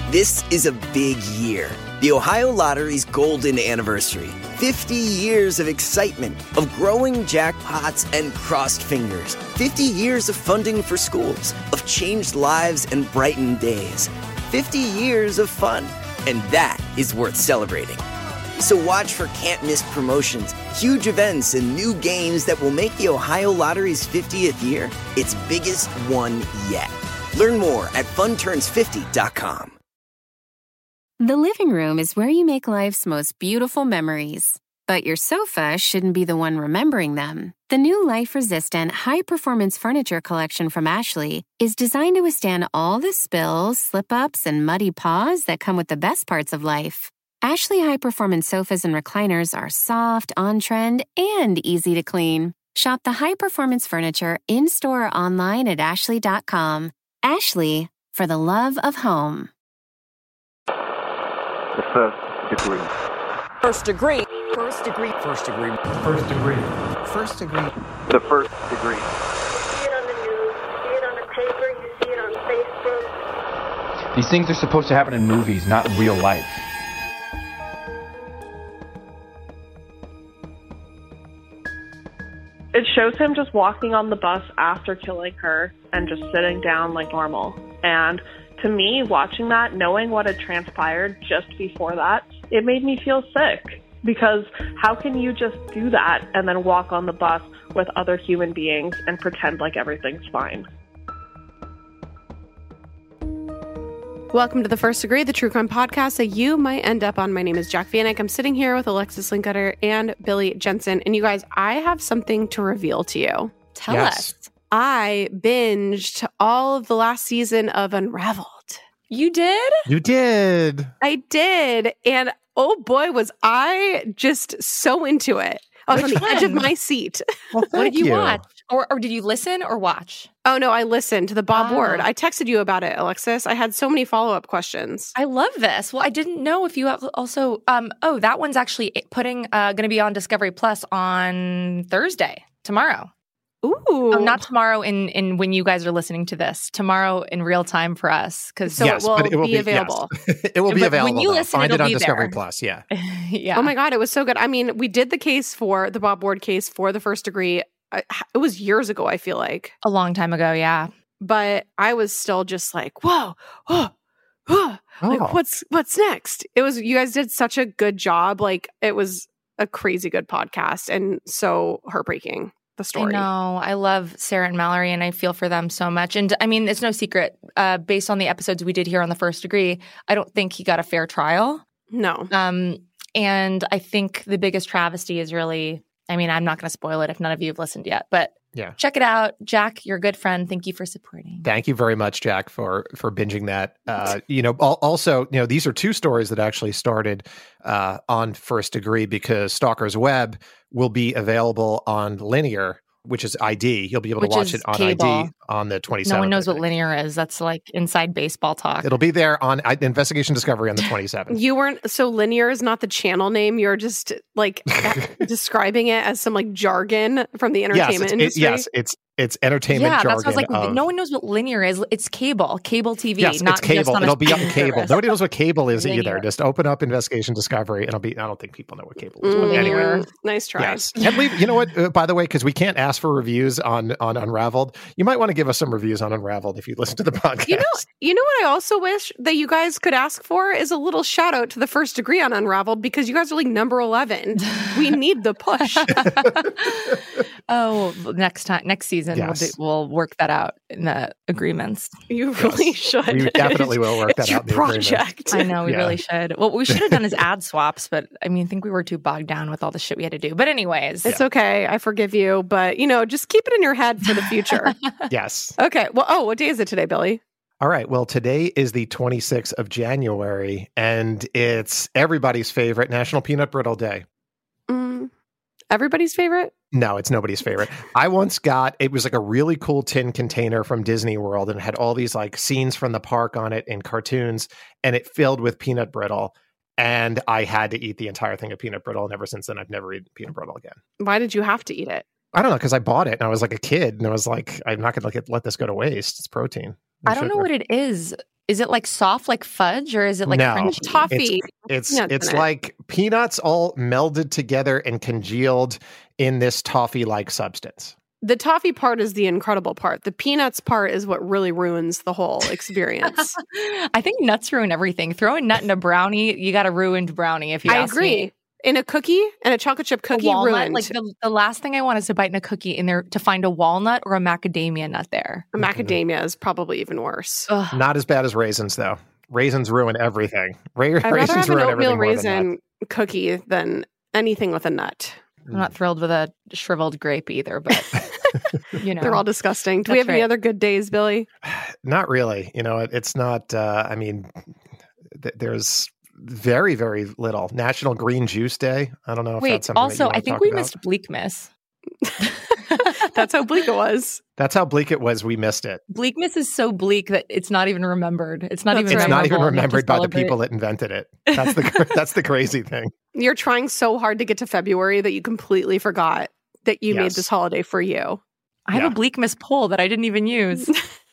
This is a big year. The Ohio Lottery's golden anniversary. 50 years of excitement, of growing jackpots and crossed fingers. 50 years of funding for schools, of changed lives and brightened days. 50 years of fun, and that is worth celebrating. So watch for can't-miss promotions, huge events, and new games that will make the Ohio Lottery's 50th year its biggest one yet. Learn more at funturns50.com. The living room is where you make life's most beautiful memories. But your sofa shouldn't be the one remembering them. The new life-resistant, high-performance furniture collection from Ashley is designed to withstand all the spills, slip-ups, and muddy paws that come with the best parts of life. Ashley high-performance sofas and recliners are soft, on-trend, and easy to clean. Shop the high-performance furniture in-store or online at ashley.com. Ashley, for the love of home. The first degree. First degree. First degree. First degree. First degree. First degree. The first degree. You see it on the news, you see it on the paper, you see it on Facebook. These things are supposed to happen in movies, not in real life. It shows him just walking on the bus after killing her and just sitting down like normal. And to me, watching that, knowing what had transpired just before that, it made me feel sick. Because how can you just do that and then walk on the bus with other human beings and pretend like everything's fine? Welcome to The First Degree, the true crime podcast that you might end up on. My name is Jac Vanek. I'm sitting here with Alexis Linkletter and Billy Jensen. And you guys, I have something to reveal to you. Tell us. I binged all of the last season of Unraveled. You did? You did. I did. And oh boy, was I just so into it. I was on the edge of my seat. Well, what did you watch? Or did you listen or watch? Oh, no, I listened to the Bob Ward. I texted you about it, Alexis. I had so many follow-up questions. I love this. Well, I didn't know if you also that one's actually going to be on Discovery Plus on Thursday, tomorrow. Ooh. Not tomorrow in when you guys are listening to this. Tomorrow in real time for us. So yes, it will be available. Yes. It will be available. When you listen, find it on be Discovery there. Plus. Yeah. Yeah. Oh my God, it was so good. I mean, we did the case for the Bob Ward case for The First Degree. It was years ago, I feel like. A long time ago, yeah. But I was still just like, whoa, like what's next? It was, you guys did such a good job. Like, it was a crazy good podcast and so heartbreaking. The story. I know. I love Sarah and Mallory, and I feel for them so much. And I mean, it's no secret, based on the episodes we did here on The First Degree, I don't think he got a fair trial. No. And I think the biggest travesty is really, I mean, I'm not going to spoil it if none of you have listened yet, but yeah, check it out. Jack, you're a good friend. Thank you for supporting. Thank you very much, Jack, for binging that. Also, these are two stories that actually started on First Degree because Stalker's Web will be available on Linear, which is ID. You'll be able to watch it on cable. ID on the 27th. No one knows what Linear is. That's like inside baseball talk. It'll be there on Investigation Discovery on the 27th. You weren't, so Linear is not the channel name. You're just like describing it as some like jargon from the entertainment industry. It's entertainment jargon. Yeah, that's what I was like, no one knows what Linear is. It's cable TV. Yes, not it's cable. Just on It'll be on cable. service. Nobody knows what cable is Linear. either. Just open up Investigation Discovery. I don't think people know what cable is. Anyway, nice try. Yes. And you know what, by the way, because we can't ask for reviews on Unraveled, you might want to give us some reviews on Unraveled if you listen to the podcast. You know what I also wish that you guys could ask for is a little shout out to The First Degree on Unraveled because you guys are like number 11. We need the push. Next season, yes. we'll work that out in the agreements. You really should. We definitely will work that out in the project. I know, we really should. What we should have done is ad swaps, but I mean, I think we were too bogged down with all the shit we had to do. But anyways. It's okay. I forgive you. But, just keep it in your head for the future. Yes. Okay. Well, what day is it today, Billy? All right. Well, today is the 26th of January, and it's everybody's favorite National Peanut Brittle Day. Everybody's favorite? No, it's nobody's favorite. I once it was like a really cool tin container from Disney World, and it had all these like scenes from the park on it in cartoons, and it filled with peanut brittle. And I had to eat the entire thing of peanut brittle, and ever since then, I've never eaten peanut brittle again. Why did you have to eat it? I don't know, because I bought it, and I was like a kid, and I was like, I'm not going to let this go to waste. It's protein. I don't know what it is. Is it like soft like fudge or is it like No. crunchy? Toffee. It's Peanuts it's in it. like peanuts all melded together and congealed in this toffee-like substance. The toffee part is the incredible part. The peanuts part is what really ruins the whole experience. I think nuts ruin everything. Throw a nut in a brownie, you got a ruined brownie if you I ask agree. me. In a cookie and a chocolate chip cookie, Walnut, ruined. like the last thing I want is to bite in a cookie in there to find a walnut or a macadamia nut there. A macadamia is probably even worse. Ugh. Not as bad as raisins, though. Raisins ruin everything. I'd rather Raisins have an ruin oatmeal everything more than raisin cookie than anything with a nut. I'm not thrilled with a shriveled grape either, but you know. They're all disgusting. Do we That's have any right. other good days, Billy? Not really. It's not. I mean, there's very, very little. National Green Juice Day. I don't know if Wait, that's something. also, that you I think talk we about. missed Bleakmas. That's how bleak it was. That's how bleak it was. We missed it. Bleakmas is so bleak that it's not even remembered. It's not That's even. It's not even memorable. You have to remembered by the celebrate. people that invented it. That's the that's the crazy thing. You're trying so hard to get to February that you completely forgot that you made Yes. this holiday for you. I have a Bleakmas poll that I didn't even use.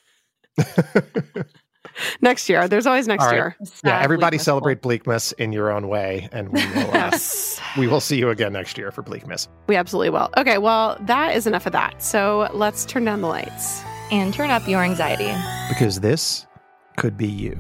Next year. There's always next All right. year. Yeah, everybody Bleakmas celebrate Bleakmas in your own way, and Yes. we will see you again next year for Bleakmas. We absolutely will. Okay, well, that is enough of that. So let's turn down the lights. And turn up your anxiety. Because this could be you.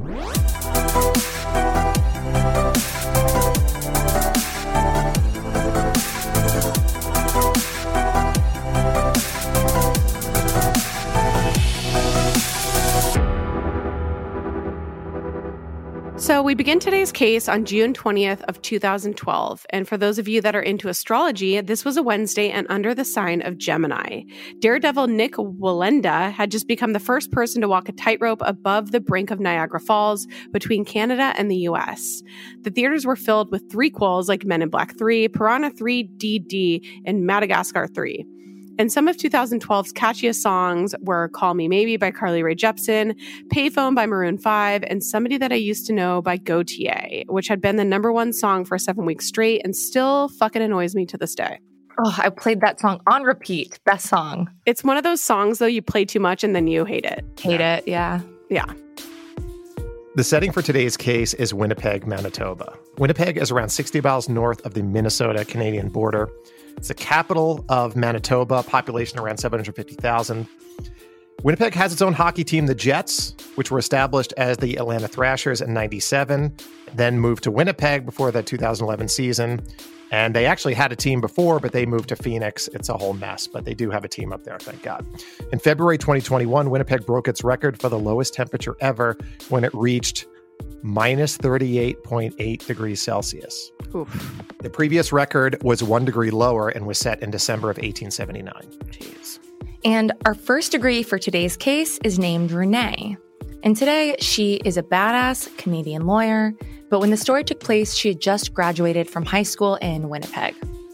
So we begin today's case on June 20th of 2012. And for those of you that are into astrology, this was a Wednesday and under the sign of Gemini. Daredevil Nick Wallenda had just become the first person to walk a tightrope above the brink of Niagara Falls between Canada and the US. The theaters were filled with threequels like Men in Black 3, Piranha 3, DD, and Madagascar 3. And some of 2012's catchiest songs were Call Me Maybe by Carly Rae Jepsen, Payphone by Maroon 5, and Somebody That I Used to Know by Gautier, which had been the #1 song for 7 weeks straight and still fucking annoys me to this day. Oh, I played that song on repeat. Best song. It's one of those songs, though, you play too much and then you hate it. Hate it. Yeah. Yeah. The setting for today's case is Winnipeg, Manitoba. Winnipeg is around 60 miles north of the Minnesota-Canadian border. It's the capital of Manitoba, population around 750,000. Winnipeg has its own hockey team, the Jets, which were established as the Atlanta Thrashers in 97, then moved to Winnipeg before the 2011 season. And they actually had a team before, but they moved to Phoenix. It's a whole mess, but they do have a team up there, thank God. In February 2021, Winnipeg broke its record for the lowest temperature ever when it reached minus 38.8 degrees Celsius. Oof. The previous record was 1 degree lower and was set in December of 1879. Jeez. And our first degree for today's case is named Renee. And today, she is a badass Canadian lawyer. But when the story took place, she had just graduated from high school in Winnipeg.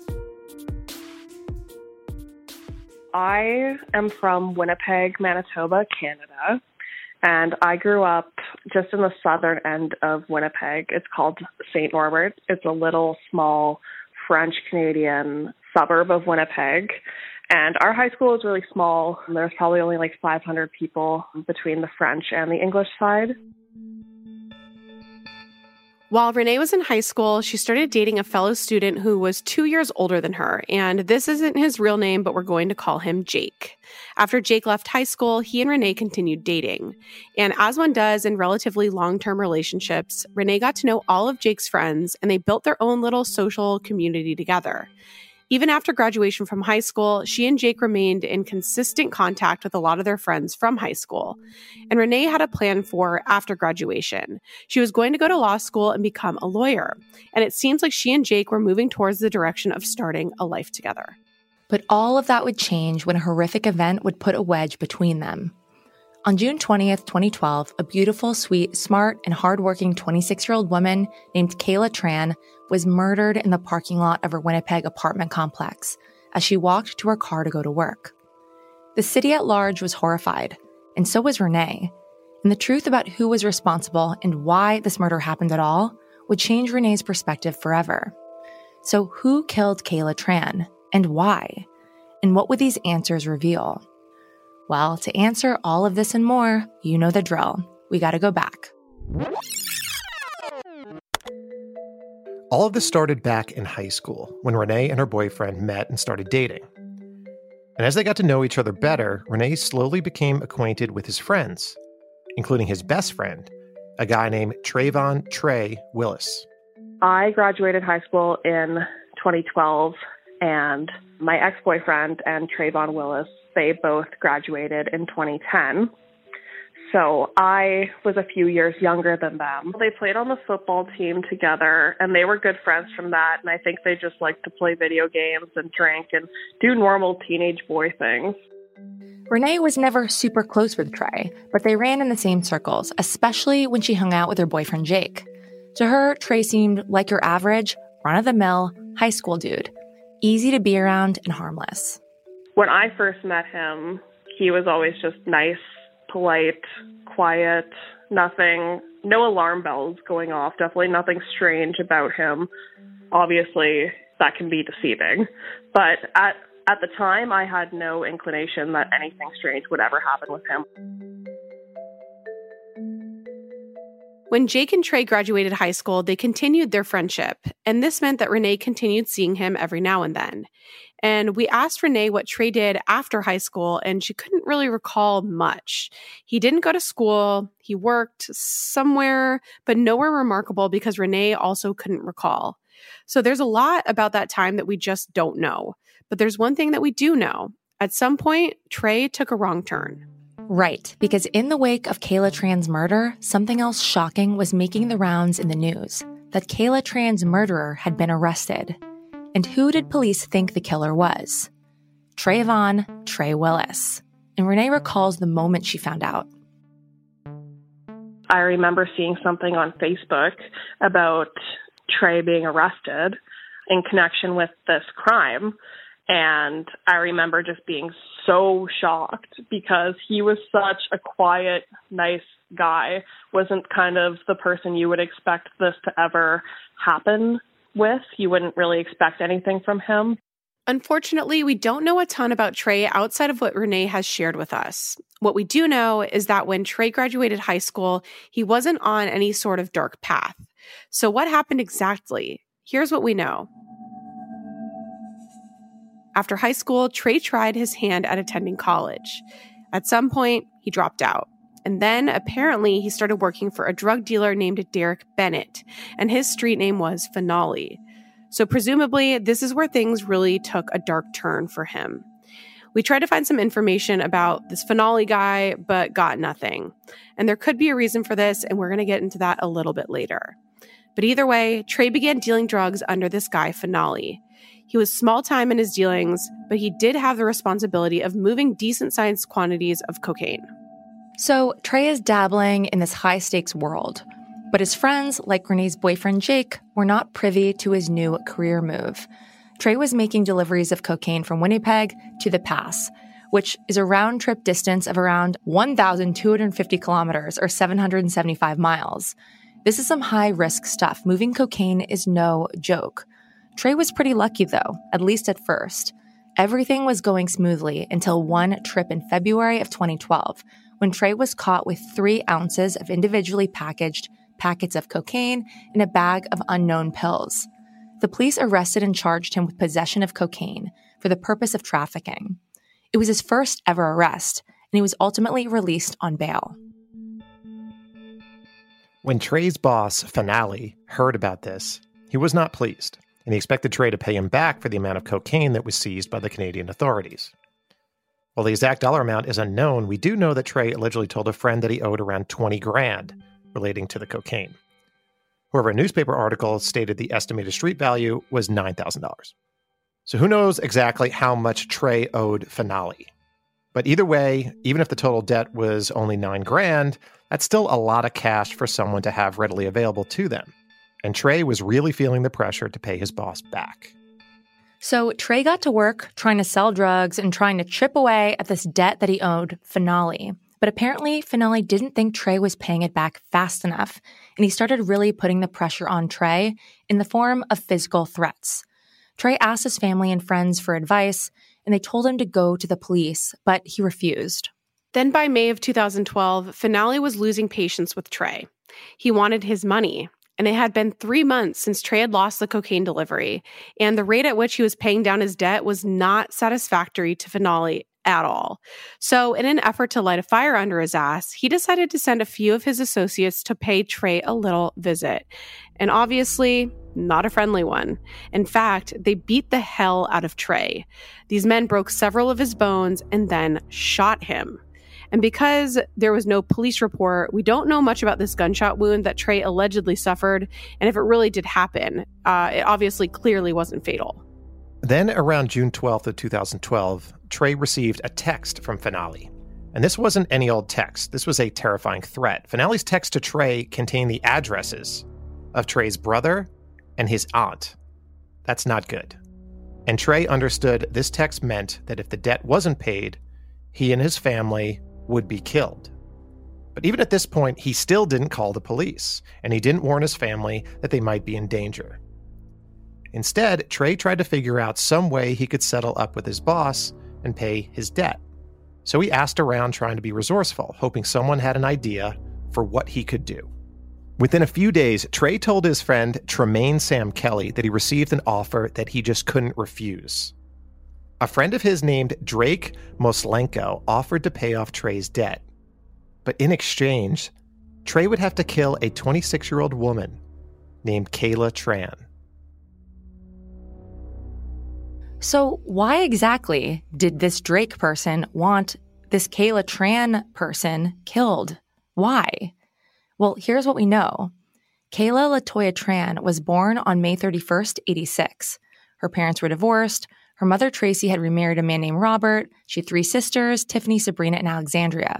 I am from Winnipeg, Manitoba, Canada. And I grew up just in the southern end of Winnipeg. It's called St. Norbert. It's a little small French-Canadian suburb of Winnipeg. And our high school is really small. There's probably only like 500 people between the French and the English side. While Renee was in high school, she started dating a fellow student who was 2 years older than her. And this isn't his real name, but we're going to call him Jake. After Jake left high school, he and Renee continued dating. And as one does in relatively long-term relationships, Renee got to know all of Jake's friends, and they built their own little social community together. Even after graduation from high school, she and Jake remained in consistent contact with a lot of their friends from high school. And Renee had a plan for after graduation. She was going to go to law school and become a lawyer. And it seems like she and Jake were moving towards the direction of starting a life together. But all of that would change when a horrific event would put a wedge between them. On June 20th, 2012, a beautiful, sweet, smart, and hardworking 26-year-old woman named Kayla Tran was murdered in the parking lot of her Winnipeg apartment complex as she walked to her car to go to work. The city at large was horrified, and so was Renee. And the truth about who was responsible and why this murder happened at all would change Renee's perspective forever. So who killed Kayla Tran, and why? And what would these answers reveal? Well, to answer all of this and more, you know the drill. We gotta go back. All of this started back in high school when Renee and her boyfriend met and started dating. And as they got to know each other better, Renee slowly became acquainted with his friends, including his best friend, a guy named Trayvon Trey Willis. I graduated high school in 2012, and my ex-boyfriend and Trayvon Willis, they both graduated in 2010. So I was a few years younger than them. They played on the football team together, and they were good friends from that. And I think they just liked to play video games and drink and do normal teenage boy things. Renee was never super close with Trey, but they ran in the same circles, especially when she hung out with her boyfriend Jake. To her, Trey seemed like your average, run-of-the-mill, high school dude. Easy to be around and harmless. When I first met him, he was always just nice, polite, quiet, no alarm bells going off, definitely nothing strange about him. Obviously, that can be deceiving. But at the time, I had no inclination that anything strange would ever happen with him. When Jake and Trey graduated high school, they continued their friendship, and this meant that Renee continued seeing him every now and then. And we asked Renee what Trey did after high school, and she couldn't really recall much. He didn't go to school, he worked somewhere, but nowhere remarkable because Renee also couldn't recall. So there's a lot about that time that we just don't know. But there's one thing that we do know. At some point, Trey took a wrong turn. Right, because in the wake of Kayla Tran's murder, something else shocking was making the rounds in the news. That Kayla Tran's murderer had been arrested. And who did police think the killer was? Trayvon Trey Willis. And Renee recalls the moment she found out. I remember seeing something on Facebook about Trey being arrested in connection with this crime. And I remember just being so shocked because he was such a quiet, nice guy. Wasn't kind of the person you would expect this to ever happen with. You wouldn't really expect anything from him. Unfortunately, we don't know a ton about Trey outside of what Renee has shared with us. What we do know is that when Trey graduated high school, he wasn't on any sort of dark path. So what happened exactly? Here's what we know. After high school, Trey tried his hand at attending college. At some point, he dropped out. And then, apparently, he started working for a drug dealer named Derek Bennett, and his street name was Finale. So presumably, this is where things really took a dark turn for him. We tried to find some information about this Finale guy, but got nothing. And there could be a reason for this, and we're going to get into that a little bit later. But either way, Trey began dealing drugs under this guy, Finale. He was small time in his dealings, but he did have the responsibility of moving decent-sized quantities of cocaine. So Trey is dabbling in this high-stakes world. But his friends, like Renee's boyfriend Jake, were not privy to his new career move. Trey was making deliveries of cocaine from Winnipeg to the Pass, which is a round-trip distance of around 1,250 kilometers or 775 miles. This is some high-risk stuff. Moving cocaine is no joke. Trey was pretty lucky, though, at least at first. Everything was going smoothly until one trip in February of 2012, when Trey was caught with 3 ounces of individually packaged packets of cocaine in a bag of unknown pills. The police arrested and charged him with possession of cocaine for the purpose of trafficking. It was his first ever arrest, and he was ultimately released on bail. When Trey's boss, Finale, heard about this, he was not pleased, and he expected Trey to pay him back for the amount of cocaine that was seized by the Canadian authorities. While the exact dollar amount is unknown, we do know that Trey allegedly told a friend that he owed around $20,000 relating to the cocaine. However, a newspaper article stated the estimated street value was $9,000. So who knows exactly how much Trey owed Finale? But either way, even if the total debt was only $9,000, that's still a lot of cash for someone to have readily available to them. And Trey was really feeling the pressure to pay his boss back. So Trey got to work trying to sell drugs and trying to chip away at this debt that he owed Finale. But apparently, Finale didn't think Trey was paying it back fast enough, and he started really putting the pressure on Trey in the form of physical threats. Trey asked his family and friends for advice, and they told him to go to the police, but he refused. Then by May of 2012, Finale was losing patience with Trey. He wanted his money. And it had been 3 months since Trey had lost the cocaine delivery, and the rate at which he was paying down his debt was not satisfactory to Finale at all. So in an effort to light a fire under his ass, he decided to send a few of his associates to pay Trey a little visit. And obviously, not a friendly one. In fact, they beat the hell out of Trey. These men broke several of his bones and then shot him. And because there was no police report, we don't know much about this gunshot wound that Trey allegedly suffered. And if it really did happen, it obviously clearly wasn't fatal. Then around June 12th of 2012, Trey received a text from Finale. And this wasn't any old text. This was a terrifying threat. Finale's text to Trey contained the addresses of Trey's brother and his aunt. That's not good. And Trey understood this text meant that if the debt wasn't paid, he and his family would be killed. But even at this point, he still didn't call the police, and he didn't warn his family that they might be in danger. Instead, Trey tried to figure out some way he could settle up with his boss and pay his debt. So he asked around trying to be resourceful, hoping someone had an idea for what he could do. Within a few days, Trey told his friend Tremaine Sam Kelly that he received an offer that he just couldn't refuse. A friend of his named Drake Moslenko offered to pay off Trey's debt. But in exchange, Trey would have to kill a 26-year-old woman named Kayla Tran. So why exactly did this Drake person want this Kayla Tran person killed? Why? Well, here's what we know. Kayla LaToya Tran was born on May 31st, 86. Her parents were divorced. Her mother, Tracy, had remarried a man named Robert. She had 3 sisters, Tiffany, Sabrina, and Alexandria.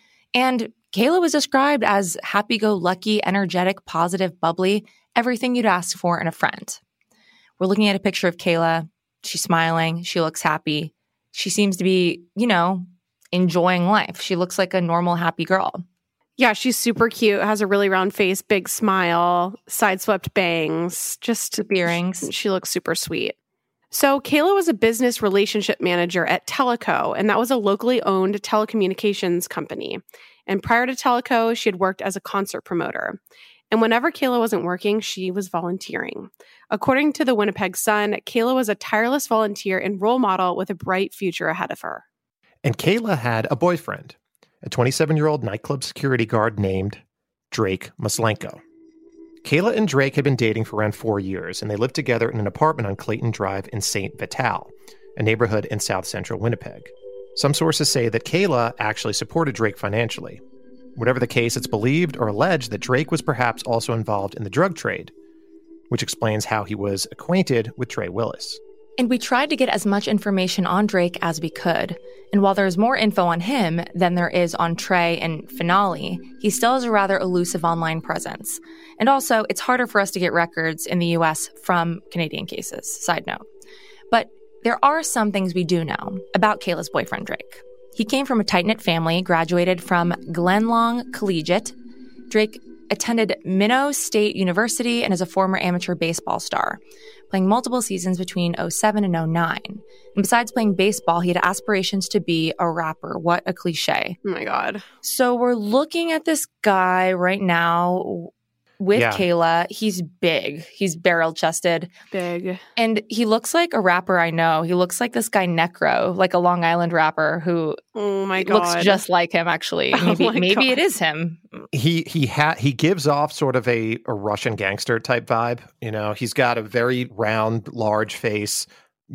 And Kayla was described as happy-go-lucky, energetic, positive, bubbly, everything you'd ask for in a friend. We're looking at a picture of Kayla. She's smiling. She looks happy. She seems to be, enjoying life. She looks like a normal, happy girl. Yeah, she's super cute, has a really round face, big smile, side-swept bangs, just earrings. She looks super sweet. So Kayla was a business relationship manager at Teleco, and that was a locally owned telecommunications company. And prior to Teleco, she had worked as a concert promoter. And whenever Kayla wasn't working, she was volunteering. According to the Winnipeg Sun, Kayla was a tireless volunteer and role model with a bright future ahead of her. And Kayla had a boyfriend, a 27-year-old nightclub security guard named Drake Moslenko. Kayla and Drake had been dating for around 4 years, and they lived together in an apartment on Clayton Drive in St. Vital, a neighborhood in south central Winnipeg. Some sources say that Kayla actually supported Drake financially. Whatever the case, it's believed or alleged that Drake was perhaps also involved in the drug trade, which explains how he was acquainted with Trey Willis. And we tried to get as much information on Drake as we could. And while there's more info on him than there is on Trey and Finale, he still has a rather elusive online presence. And also, it's harder for us to get records in the U.S. from Canadian cases, side note. But there are some things we do know about Kayla's boyfriend, Drake. He came from a tight-knit family, graduated from Glenlong Collegiate. Drake attended Minnow State University and is a former amateur baseball star, playing multiple seasons between 2007 and 2009. And besides playing baseball, he had aspirations to be a rapper. What a cliche. Oh my God. So we're looking at this guy right now with Kayla. He's big. He's barrel-chested. Big. And he looks like a rapper I know. He looks like this guy Necro, like a Long Island rapper who looks just like him, actually. Maybe it is him. He gives off sort of a Russian gangster type vibe. He's got a very round, large face,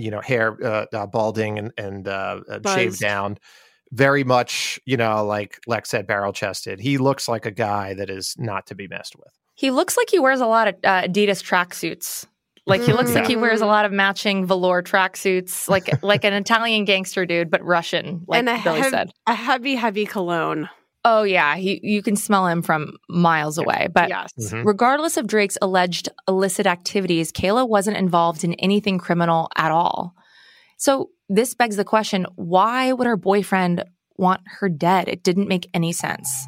hair balding and shaved down. Very much, like Lex said, barrel-chested. He looks like a guy that is not to be messed with. He looks like he wears a lot of Adidas tracksuits. Like he looks like he wears a lot of matching velour tracksuits, like an Italian gangster dude, but Russian, like Billy said. A heavy cologne. Oh yeah, you can smell him from miles away. But regardless of Drake's alleged illicit activities, Kayla wasn't involved in anything criminal at all. So this begs the question, why would her boyfriend want her dead? It didn't make any sense.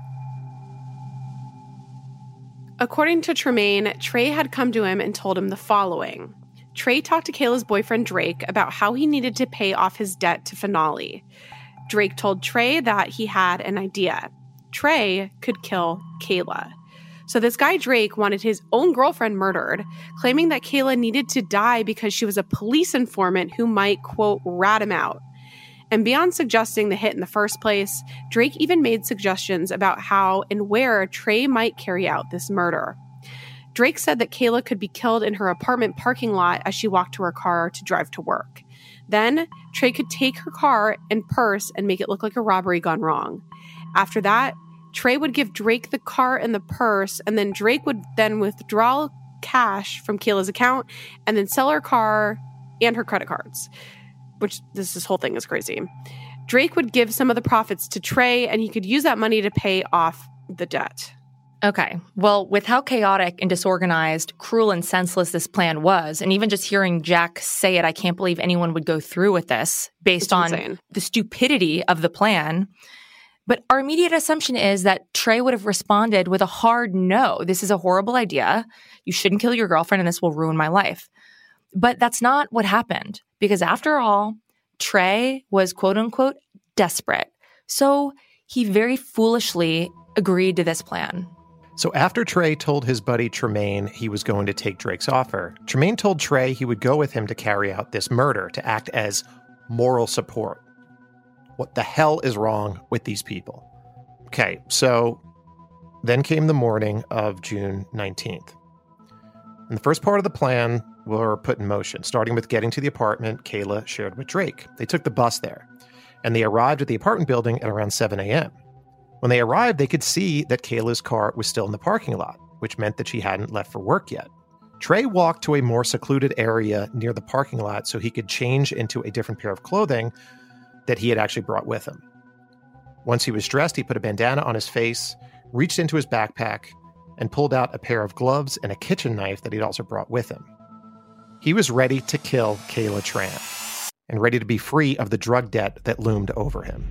According to Tremaine, Trey had come to him and told him the following. Trey talked to Kayla's boyfriend Drake about how he needed to pay off his debt to Finale. Drake told Trey that he had an idea. Trey could kill Kayla. So this guy Drake wanted his own girlfriend murdered, claiming that Kayla needed to die because she was a police informant who might, quote, rat him out. And beyond suggesting the hit in the first place, Drake even made suggestions about how and where Trey might carry out this murder. Drake said that Kayla could be killed in her apartment parking lot as she walked to her car to drive to work. Then, Trey could take her car and purse and make it look like a robbery gone wrong. After that, Trey would give Drake the car and the purse, and then Drake would then withdraw cash from Kayla's account and then sell her car and her credit cards. Which this whole thing is crazy. Drake would give some of the profits to Trey, and he could use that money to pay off the debt. Okay. Well, with how chaotic and disorganized, cruel, and senseless this plan was, and even just hearing Jack say it, I can't believe anyone would go through with this based on the stupidity of the plan. But our immediate assumption is that Trey would have responded with a hard no. This is a horrible idea. You shouldn't kill your girlfriend, and this will ruin my life. But that's not what happened, because after all, Trey was quote-unquote desperate. So he very foolishly agreed to this plan. So after Trey told his buddy Tremaine he was going to take Drake's offer, Tremaine told Trey he would go with him to carry out this murder, to act as moral support. What the hell is wrong with these people? Okay, so then came the morning of June 19th. And the first part of the plan were put in motion, starting with getting to the apartment Kayla shared with Drake. They took the bus there, and they arrived at the apartment building at around 7 a.m. When they arrived, they could see that Kayla's car was still in the parking lot, which meant that she hadn't left for work yet. Trey walked to a more secluded area near the parking lot so he could change into a different pair of clothing that he had actually brought with him. Once he was dressed, he put a bandana on his face, reached into his backpack, and pulled out a pair of gloves and a kitchen knife that he'd also brought with him. He was ready to kill Kayla Tran and ready to be free of the drug debt that loomed over him.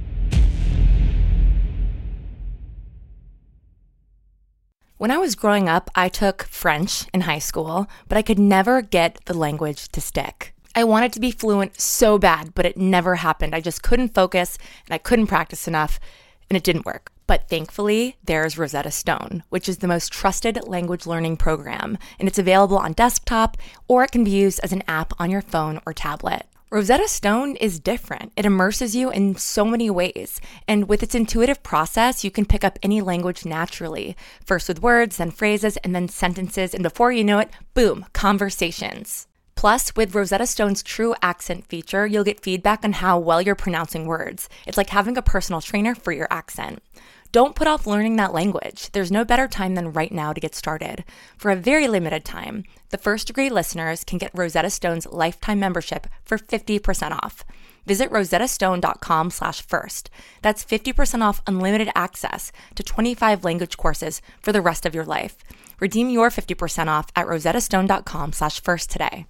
When I was growing up, I took French in high school, but I could never get the language to stick. I wanted to be fluent so bad, but it never happened. I just couldn't focus, and I couldn't practice enough, and it didn't work. But thankfully, there's Rosetta Stone, which is the most trusted language learning program, and it's available on desktop, or it can be used as an app on your phone or tablet. Rosetta Stone is different. It immerses you in so many ways, and with its intuitive process, you can pick up any language naturally, first with words, then phrases, and then sentences, and before you know it, boom, conversations. Plus, with Rosetta Stone's True Accent feature, you'll get feedback on how well you're pronouncing words. It's like having a personal trainer for your accent. Don't put off learning that language. There's no better time than right now to get started. For a very limited time, the First Degree listeners can get Rosetta Stone's lifetime membership for 50% off. Visit rosettastone.com/first. That's 50% off unlimited access to 25 language courses for the rest of your life. Redeem your 50% off at rosettastone.com/first today.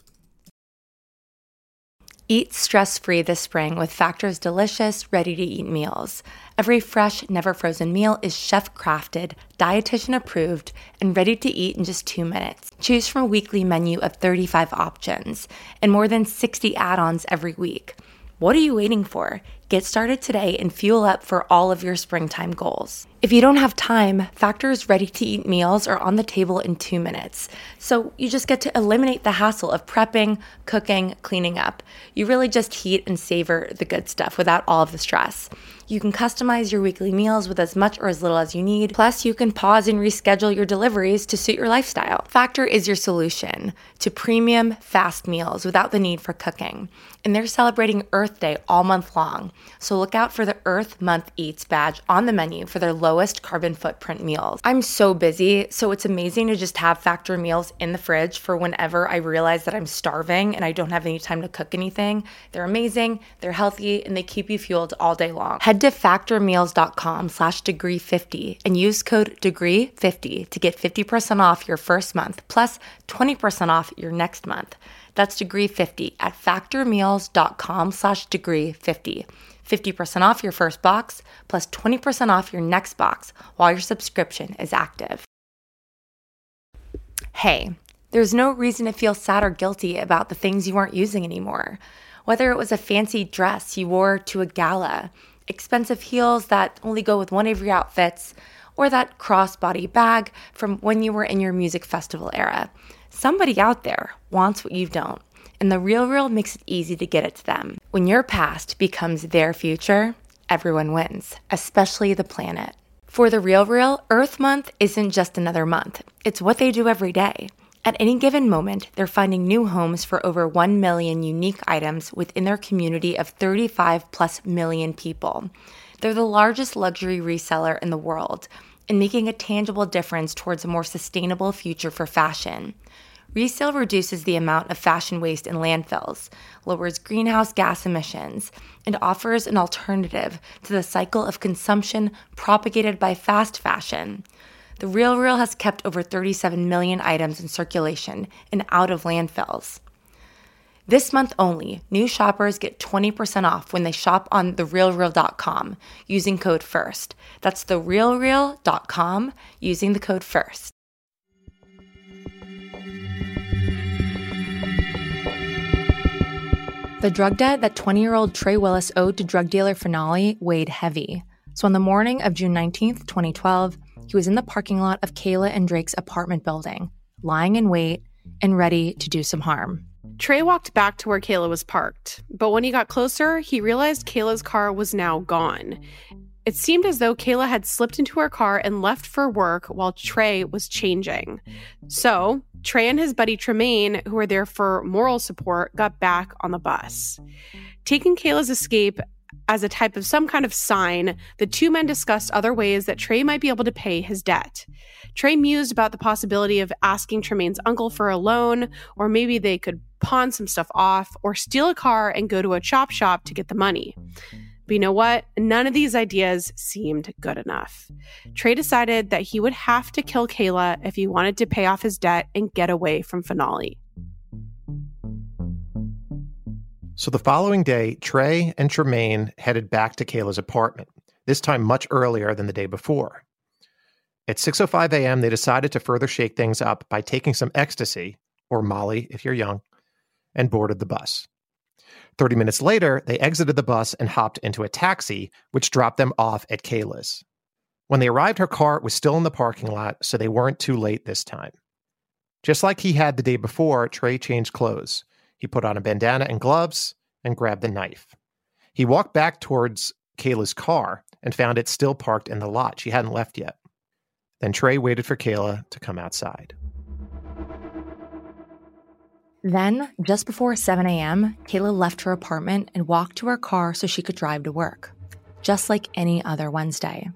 Eat stress-free this spring with Factor's delicious, ready-to-eat meals. Every fresh, never-frozen meal is chef-crafted, dietitian-approved, and ready to eat in just 2 minutes. Choose from a weekly menu of 35 options and more than 60 add-ons every week. What are you waiting for? Get started today and fuel up for all of your springtime goals. If you don't have time, Factor's ready-to-eat meals are on the table in 2 minutes. So you just get to eliminate the hassle of prepping, cooking, cleaning up. You really just heat and savor the good stuff without all of the stress. You can customize your weekly meals with as much or as little as you need. Plus, you can pause and reschedule your deliveries to suit your lifestyle. Factor is your solution to premium, fast meals without the need for cooking. And they're celebrating Earth Day all month long. So look out for the Earth Month Eats badge on the menu for their lowest carbon footprint meals. I'm so busy, so it's amazing to just have Factor meals in the fridge for whenever I realize that I'm starving and I don't have any time to cook anything. They're amazing, they're healthy, and they keep you fueled all day long. Head to factormeals.com/degree50 and use code degree50 to get 50% off your first month plus 20% off your next month. That's degree50 at factormeals.com/degree50. 50% off your first box plus 20% off your next box while your subscription is active. Hey, there's no reason to feel sad or guilty about the things you aren't using anymore. Whether it was a fancy dress you wore to a gala, expensive heels that only go with one of your outfits, or that crossbody bag from when you were in your music festival era. Somebody out there wants what you don't, and The RealReal makes it easy to get it to them. When your past becomes their future, everyone wins, especially the planet. For The RealReal, Earth Month isn't just another month. It's what they do every day. At any given moment, they're finding new homes for over 1 million unique items within their community of 35+ million people. They're the largest luxury reseller in the world and making a tangible difference towards a more sustainable future for fashion. Resale reduces the amount of fashion waste in landfills, lowers greenhouse gas emissions, and offers an alternative to the cycle of consumption propagated by fast fashion. The RealReal has kept over 37 million items in circulation and out of landfills. This month only, new shoppers get 20% off when they shop on therealreal.com using code FIRST. That's therealreal.com using the code FIRST. The drug debt that 20-year-old Trey Willis owed to drug dealer Finale weighed heavy. So on the morning of June 19th, 2012, he was in the parking lot of Kayla and Drake's apartment building, lying in wait and ready to do some harm. Trey walked back to where Kayla was parked, but when he got closer, he realized Kayla's car was now gone. It seemed as though Kayla had slipped into her car and left for work while Trey was changing. So Trey and his buddy Tremaine, who were there for moral support, got back on the bus. Taking Kayla's escape as a type of some kind of sign, the two men discussed other ways that Trey might be able to pay his debt. Trey mused about the possibility of asking Tremaine's uncle for a loan, or maybe they could pawn some stuff off, or steal a car and go to a chop shop to get the money. But you know what? None of these ideas seemed good enough. Trey decided that he would have to kill Kayla if he wanted to pay off his debt and get away from Finale. So the following day, Trey and Tremaine headed back to Kayla's apartment, this time much earlier than the day before. At 6:05 a.m., they decided to further shake things up by taking some ecstasy, or Molly if you're young, and boarded the bus. 30 minutes later, they exited the bus and hopped into a taxi, which dropped them off at Kayla's. When they arrived, her car was still in the parking lot, so they weren't too late this time. Just like he had the day before, Trey changed clothes. He put on a bandana and gloves and grabbed the knife. He walked back towards Kayla's car and found it still parked in the lot. She hadn't left yet. Then Trey waited for Kayla to come outside. Then, just before 7 a.m., Kayla left her apartment and walked to her car so she could drive to work, just like any other Wednesday.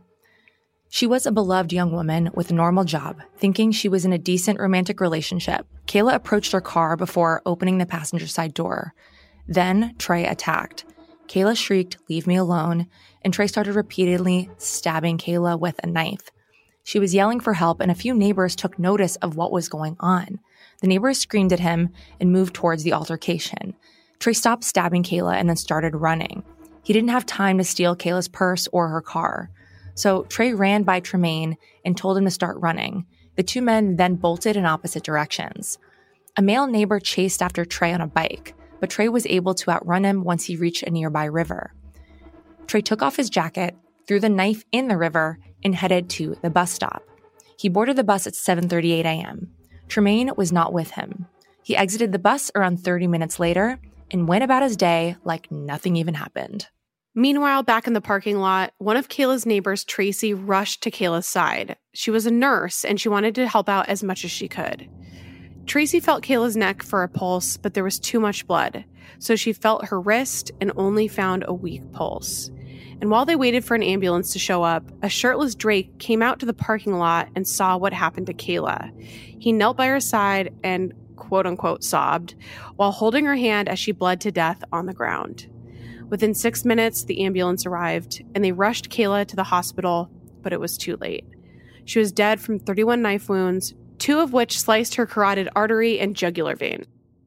She was a beloved young woman with a normal job, thinking she was in a decent romantic relationship. Kayla approached her car before opening the passenger side door. Then Trey attacked. Kayla shrieked, "Leave me alone," and Trey started repeatedly stabbing Kayla with a knife. She was yelling for help, and a few neighbors took notice of what was going on. The neighbors screamed at him and moved towards the altercation. Trey stopped stabbing Kayla and then started running. He didn't have time to steal Kayla's purse or her car. So Trey ran by Tremaine and told him to start running. The two men then bolted in opposite directions. A male neighbor chased after Trey on a bike, but Trey was able to outrun him once he reached a nearby river. Trey took off his jacket, threw the knife in the river, and headed to the bus stop. He boarded the bus at 7:38 a.m. Tremaine was not with him. He exited the bus around 30 minutes later and went about his day like nothing even happened. Meanwhile, back in the parking lot, one of Kayla's neighbors, Tracy, rushed to Kayla's side. She was a nurse, and she wanted to help out as much as she could. Tracy felt Kayla's neck for a pulse, but there was too much blood, so she felt her wrist and only found a weak pulse. And while they waited for an ambulance to show up, a shirtless Drake came out to the parking lot and saw what happened to Kayla. He knelt by her side and quote-unquote sobbed while holding her hand as she bled to death on the ground. Within 6 minutes, the ambulance arrived, and they rushed Kayla to the hospital, but it was too late. She was dead from 31 knife wounds, 2 of which sliced her carotid artery and jugular vein.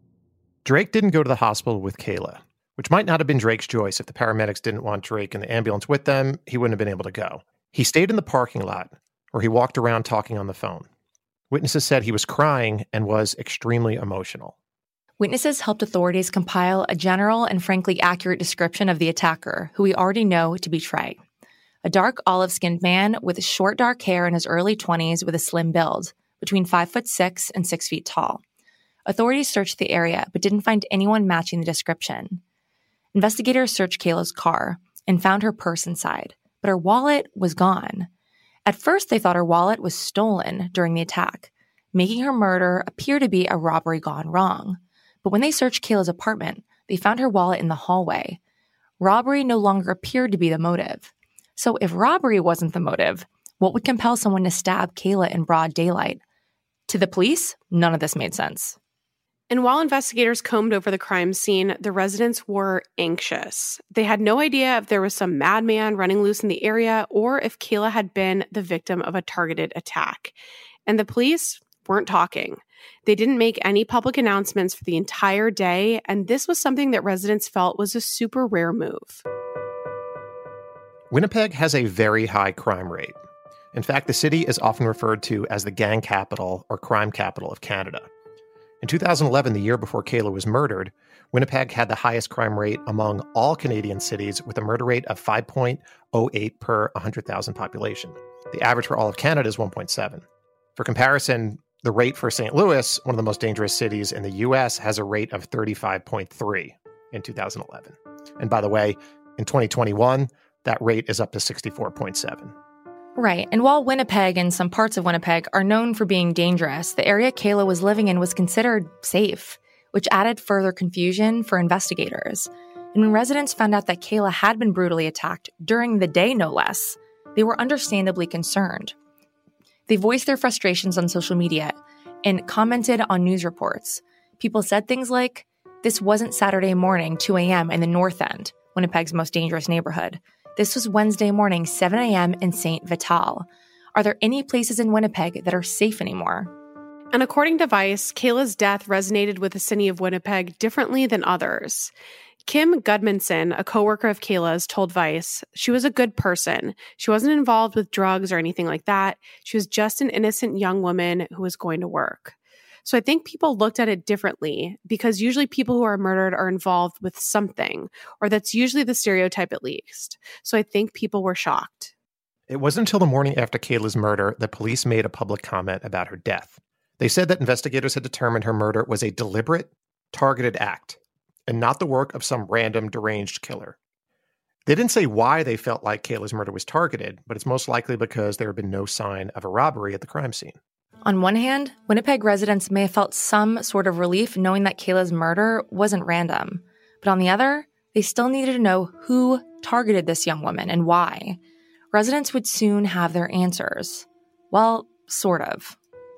Drake didn't go to the hospital with Kayla, which might not have been Drake's choice. If the paramedics didn't want Drake in the ambulance with them, he wouldn't have been able to go. He stayed in the parking lot, where he walked around talking on the phone. Witnesses said he was crying and was extremely emotional. Witnesses helped authorities compile a general and frankly accurate description of the attacker, who we already know to be Trey. a dark olive-skinned man with short dark hair in his early 20s with a slim build, between 5'6" and 6 feet tall. Authorities searched the area but didn't find anyone matching the description. Investigators searched Kayla's car and found her purse inside, but her wallet was gone. At first, they thought her wallet was stolen during the attack, making her murder appear to be a robbery gone wrong. But when they searched Kayla's apartment, they found her wallet in the hallway. Robbery no longer appeared to be the motive. So if robbery wasn't the motive, what would compel someone to stab Kayla in broad daylight? To the police, none of this made sense. And while investigators combed over the crime scene, the residents were anxious. They had no idea if there was some madman running loose in the area or if Kayla had been the victim of a targeted attack. And the police weren't talking. They didn't make any public announcements for the entire day, and this was something that residents felt was a super rare move. Winnipeg has a very high crime rate. In fact, the city is often referred to as the gang capital or crime capital of Canada. In 2011, the year before Kayla was murdered, Winnipeg had the highest crime rate among all Canadian cities with a murder rate of 5.08 per 100,000 population. The average for all of Canada is 1.7. For comparison, the rate for St. Louis, one of the most dangerous cities in the U.S., has a rate of 35.3 in 2011. And by the way, in 2021, that rate is up to 64.7. Right, and while Winnipeg and some parts of Winnipeg are known for being dangerous, the area Kayla was living in was considered safe, which added further confusion for investigators. And when residents found out that Kayla had been brutally attacked during the day, no less, they were understandably concerned. They voiced their frustrations on social media and commented on news reports. People said things like, "This wasn't Saturday morning, 2 a.m. in the North End, Winnipeg's most dangerous neighborhood. This was Wednesday morning, 7 a.m. in St. Vital. Are there any places in Winnipeg that are safe anymore?" And according to Vice, Kayla's death resonated with the city of Winnipeg differently than others. Kim Gudmundson, a coworker of Kayla's, told Vice she was a good person. She wasn't involved with drugs or anything like that. She was just an innocent young woman who was going to work. So I think people looked at it differently because usually people who are murdered are involved with something, or that's usually the stereotype at least. So I think people were shocked. It wasn't until the morning after Kayla's murder that police made a public comment about her death. They said that investigators had determined her murder was a deliberate, targeted act, and not the work of some random deranged killer. They didn't say why they felt like Kayla's murder was targeted, but it's most likely because there had been no sign of a robbery at the crime scene. On one hand, Winnipeg residents may have felt some sort of relief knowing that Kayla's murder wasn't random. But on the other, they still needed to know who targeted this young woman and why. Residents would soon have their answers. Well, sort of.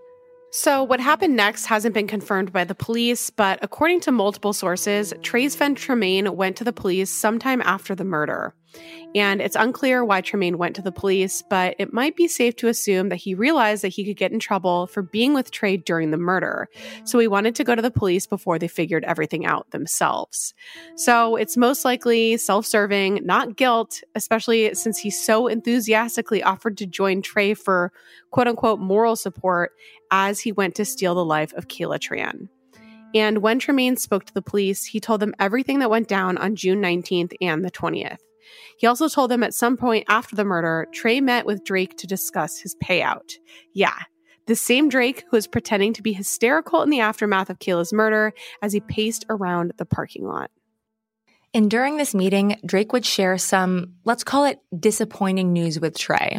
So what happened next hasn't been confirmed by the police, but according to multiple sources, Treize Tremaine went to the police sometime after the murder. And it's unclear why Tremaine went to the police, but it might be safe to assume that he realized that he could get in trouble for being with Trey during the murder. So he wanted to go to the police before they figured everything out themselves. So it's most likely self-serving, not guilt, especially since he so enthusiastically offered to join Trey for quote-unquote moral support as he went to steal the life of Kayla Tran. And when Tremaine spoke to the police, he told them everything that went down on June 19th and the 20th. He also told them at some point after the murder, Trey met with Drake to discuss his payout. Yeah, the same Drake who was pretending to be hysterical in the aftermath of Kayla's murder as he paced around the parking lot. And during this meeting, Drake would share some, let's call it disappointing news with Trey.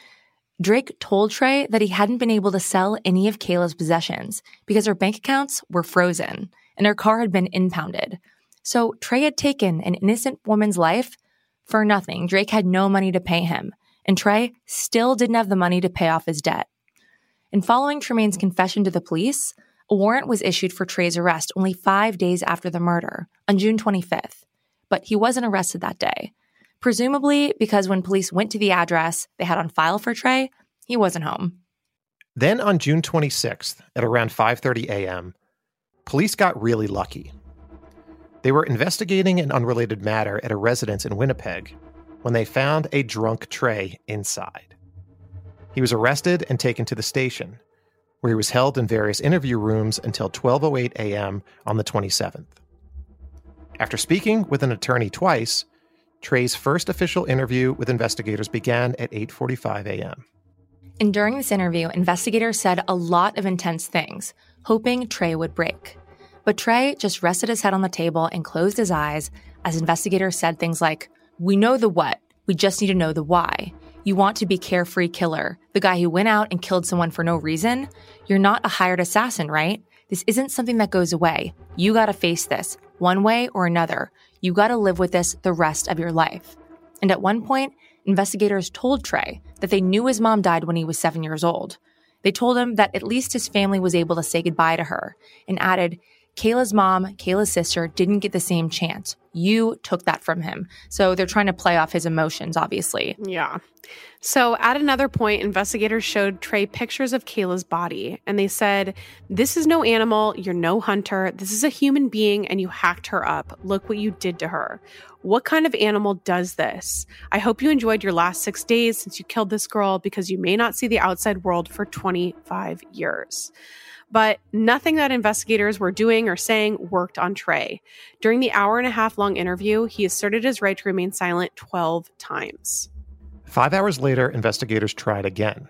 Drake told Trey that he hadn't been able to sell any of Kayla's possessions because her bank accounts were frozen and her car had been impounded. So Trey had taken an innocent woman's life for nothing. Drake had no money to pay him, and Trey still didn't have the money to pay off his debt. And following Tremaine's confession to the police, a warrant was issued for Trey's arrest only 5 days after the murder, on June 25th. But he wasn't arrested that day, presumably because when police went to the address they had on file for Trey, he wasn't home. Then on June 26th, at around 5:30 a.m., police got really lucky. They were investigating an unrelated matter at a residence in Winnipeg when they found a drunk Trey inside. He was arrested and taken to the station, where he was held in various interview rooms until 12:08 a.m. on the 27th. After speaking with an attorney twice, Trey's first official interview with investigators began at 8:45 a.m. And during this interview, investigators said a lot of intense things, hoping Trey would break. But Trey just rested his head on the table and closed his eyes as investigators said things like, "We know the what, we just need to know the why. You want to be carefree killer, the guy who went out and killed someone for no reason? You're not a hired assassin, right? This isn't something that goes away. You gotta face this, one way or another. You gotta live with this the rest of your life." And at one point, investigators told Trey that they knew his mom died when he was 7 years old. They told him that at least his family was able to say goodbye to her, and added, "Kayla's mom, Kayla's sister, didn't get the same chance. You took that from him." So they're trying to play off his emotions, obviously. Yeah. So at another point, investigators showed Trey pictures of Kayla's body, and they said, "This is no animal, you're no hunter, this is a human being, and you hacked her up. Look what you did to her. What kind of animal does this? I hope you enjoyed your last 6 days since you killed this girl, because you may not see the outside world for 25 years. But nothing that investigators were doing or saying worked on Trey. During the hour-and-a-half-long interview, he asserted his right to remain silent 12 times. 5 hours later, investigators tried again.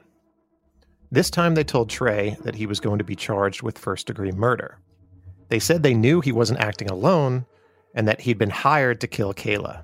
This time they told Trey that he was going to be charged with first-degree murder. They said they knew he wasn't acting alone and that he'd been hired to kill Kayla.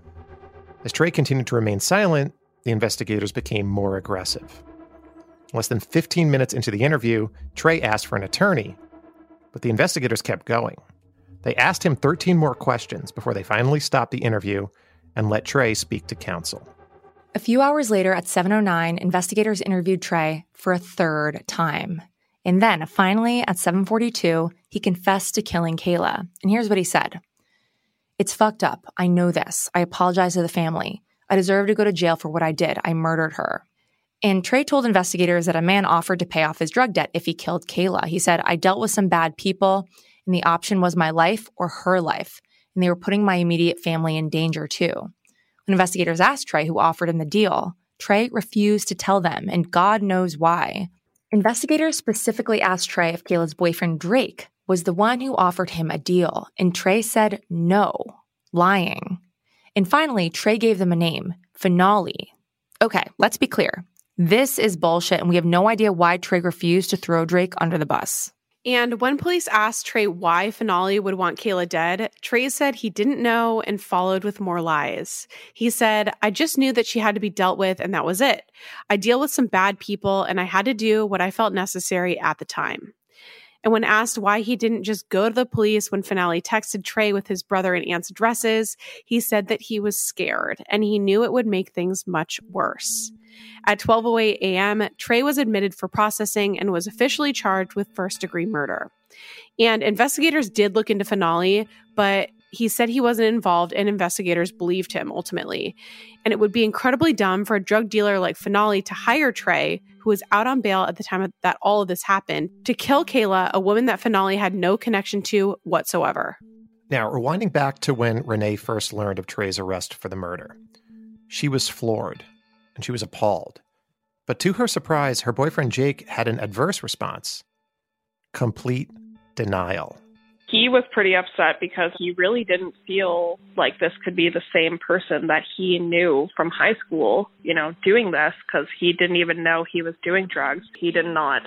As Trey continued to remain silent, the investigators became more aggressive. Less than 15 minutes into the interview, Trey asked for an attorney, but the investigators kept going. They asked him 13 more questions before they finally stopped the interview and let Trey speak to counsel. A few hours later at 7:09, investigators interviewed Trey for a third time. And then, finally, at 7:42, he confessed to killing Kayla. And here's what he said. "It's fucked up. I know this. I apologize to the family. I deserve to go to jail for what I did. I murdered her." And Trey told investigators that a man offered to pay off his drug debt if he killed Kayla. He said, "I dealt with some bad people, and the option was my life or her life. And they were putting my immediate family in danger, too." When investigators asked Trey who offered him the deal, Trey refused to tell them, and God knows why. Investigators specifically asked Trey if Kayla's boyfriend Drake was the one who offered him a deal, and Trey said no, lying. And finally, Trey gave them a name, Finale. Okay, let's be clear. This is bullshit, and we have no idea why Trey refused to throw Drake under the bus. And when police asked Trey why Finale would want Kayla dead, Trey said he didn't know and followed with more lies. He said, "I just knew that she had to be dealt with, and that was it. I deal with some bad people, and I had to do what I felt necessary at the time." And when asked why he didn't just go to the police when Finale texted Trey with his brother and aunt's addresses, he said that he was scared, and he knew it would make things much worse. At 12:08 a.m., Trey was admitted for processing and was officially charged with first-degree murder. And investigators did look into Finale, but he said he wasn't involved, and investigators believed him ultimately. And it would be incredibly dumb for a drug dealer like Finale to hire Trey, who was out on bail at the time that all of this happened, to kill Kayla, a woman that Finale had no connection to whatsoever. Now, rewinding back to when Renee first learned of Trey's arrest for the murder. She was floored, and she was appalled. But to her surprise, her boyfriend Jake had an adverse response. Complete denial. He was pretty upset because he really didn't feel like this could be the same person that he knew from high school, doing this, because he didn't even know he was doing drugs. He did not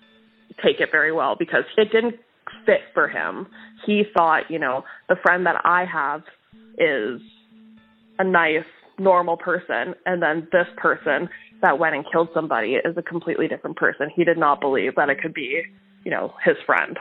take it very well because it didn't fit for him. He thought, the friend that I have is a nice, normal person, and then this person that went and killed somebody is a completely different person. He did not believe that it could be, his friend.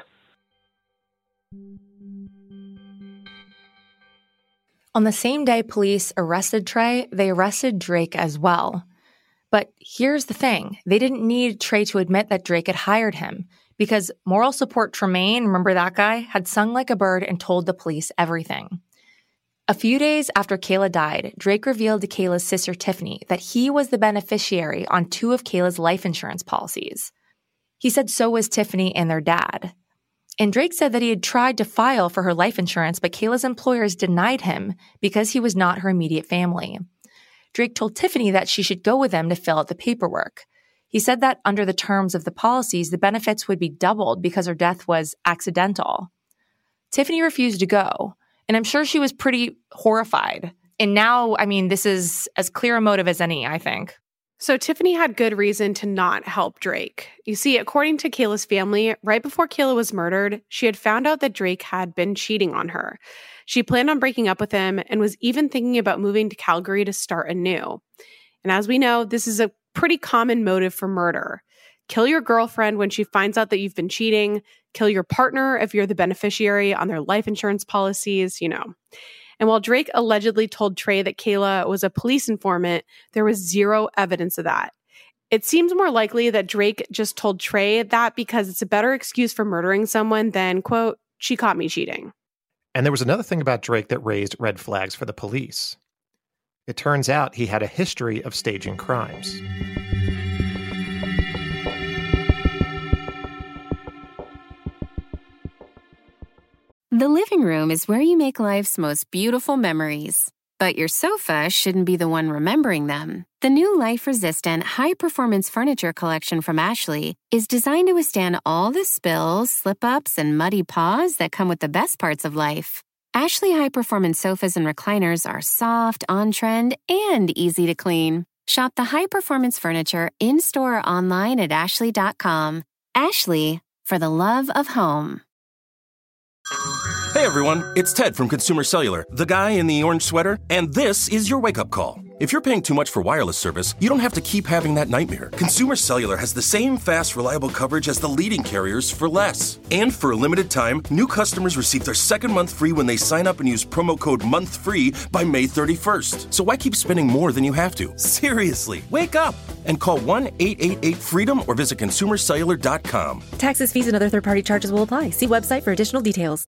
On the same day police arrested Trey, they arrested Drake as well. But here's the thing. They didn't need Trey to admit that Drake had hired him because moral support Tremaine, remember that guy, had sung like a bird and told the police everything. A few days after Kayla died, Drake revealed to Kayla's sister Tiffany that he was the beneficiary on 2 of Kayla's life insurance policies. He said so was Tiffany and their dad. And Drake said that he had tried to file for her life insurance, but Kayla's employers denied him because he was not her immediate family. Drake told Tiffany that she should go with them to fill out the paperwork. He said that under the terms of the policies, the benefits would be doubled because her death was accidental. Tiffany refused to go, and I'm sure she was pretty horrified. And now, I mean, this is as clear a motive as any, I think. So Tiffany had good reason to not help Drake. You see, according to Kayla's family, right before Kayla was murdered, she had found out that Drake had been cheating on her. She planned on breaking up with him and was even thinking about moving to Calgary to start anew. And as we know, this is a pretty common motive for murder. Kill your girlfriend when she finds out that you've been cheating. Kill your partner if you're the beneficiary on their life insurance policies, you know. And while Drake allegedly told Trey that Kayla was a police informant, there was zero evidence of that. It seems more likely that Drake just told Trey that because it's a better excuse for murdering someone than, quote, she caught me cheating. And there was another thing about Drake that raised red flags for the police. It turns out he had a history of staging crimes. The living room is where you make life's most beautiful memories. But your sofa shouldn't be the one remembering them. The new life-resistant, high-performance furniture collection from Ashley is designed to withstand all the spills, slip-ups, and muddy paws that come with the best parts of life. Ashley high-performance sofas and recliners are soft, on-trend, and easy to clean. Shop the high-performance furniture in-store or online at ashley.com. Ashley, for the love of home. Hey everyone, it's Ted from Consumer Cellular, the guy in the orange sweater, and this is your wake-up call. If you're paying too much for wireless service, you don't have to keep having that nightmare. Consumer Cellular has the same fast, reliable coverage as the leading carriers for less. And for a limited time, new customers receive their second month free when they sign up and use promo code MONTHFREE by May 31st. So why keep spending more than you have to? Seriously, wake up and call 1-888-FREEDOM or visit consumercellular.com. Taxes, fees, and other third-party charges will apply. See website for additional details.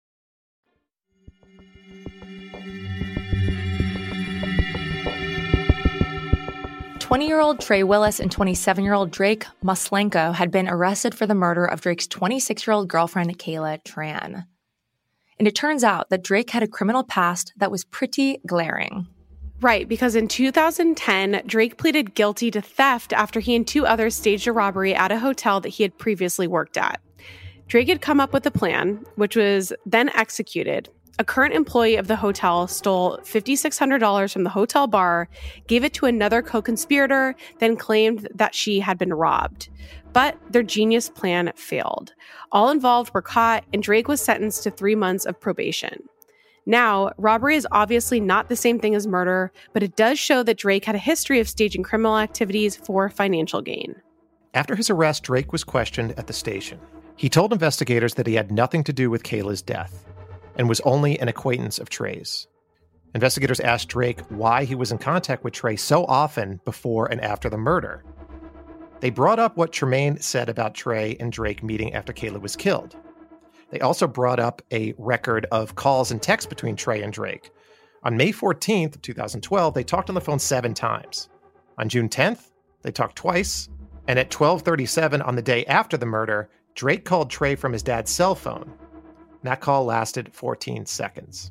20-year-old Trey Willis and 27-year-old Drake Maslenko had been arrested for the murder of Drake's 26-year-old girlfriend, Kayla Tran. And it turns out that Drake had a criminal past that was pretty glaring. Right, because in 2010, Drake pleaded guilty to theft after he and two others staged a robbery at a hotel that he had previously worked at. Drake had come up with a plan, which was then executed. A current employee of the hotel stole $5,600 from the hotel bar, gave it to another co-conspirator, then claimed that she had been robbed. But their genius plan failed. All involved were caught, and Drake was sentenced to 3 months of probation. Now, robbery is obviously not the same thing as murder, but it does show that Drake had a history of staging criminal activities for financial gain. After his arrest, Drake was questioned at the station. He told investigators that he had nothing to do with Kayla's death and was only an acquaintance of Trey's. Investigators asked Drake why he was in contact with Trey so often before and after the murder. They brought up what Tremaine said about Trey and Drake meeting after Kayla was killed. They also brought up a record of calls and texts between Trey and Drake. On May 14th, 2012, they talked on the phone 7 times. On June 10th, they talked twice. And at 12:37 on the day after the murder, Drake called Trey from his dad's cell phone. That call lasted 14 seconds.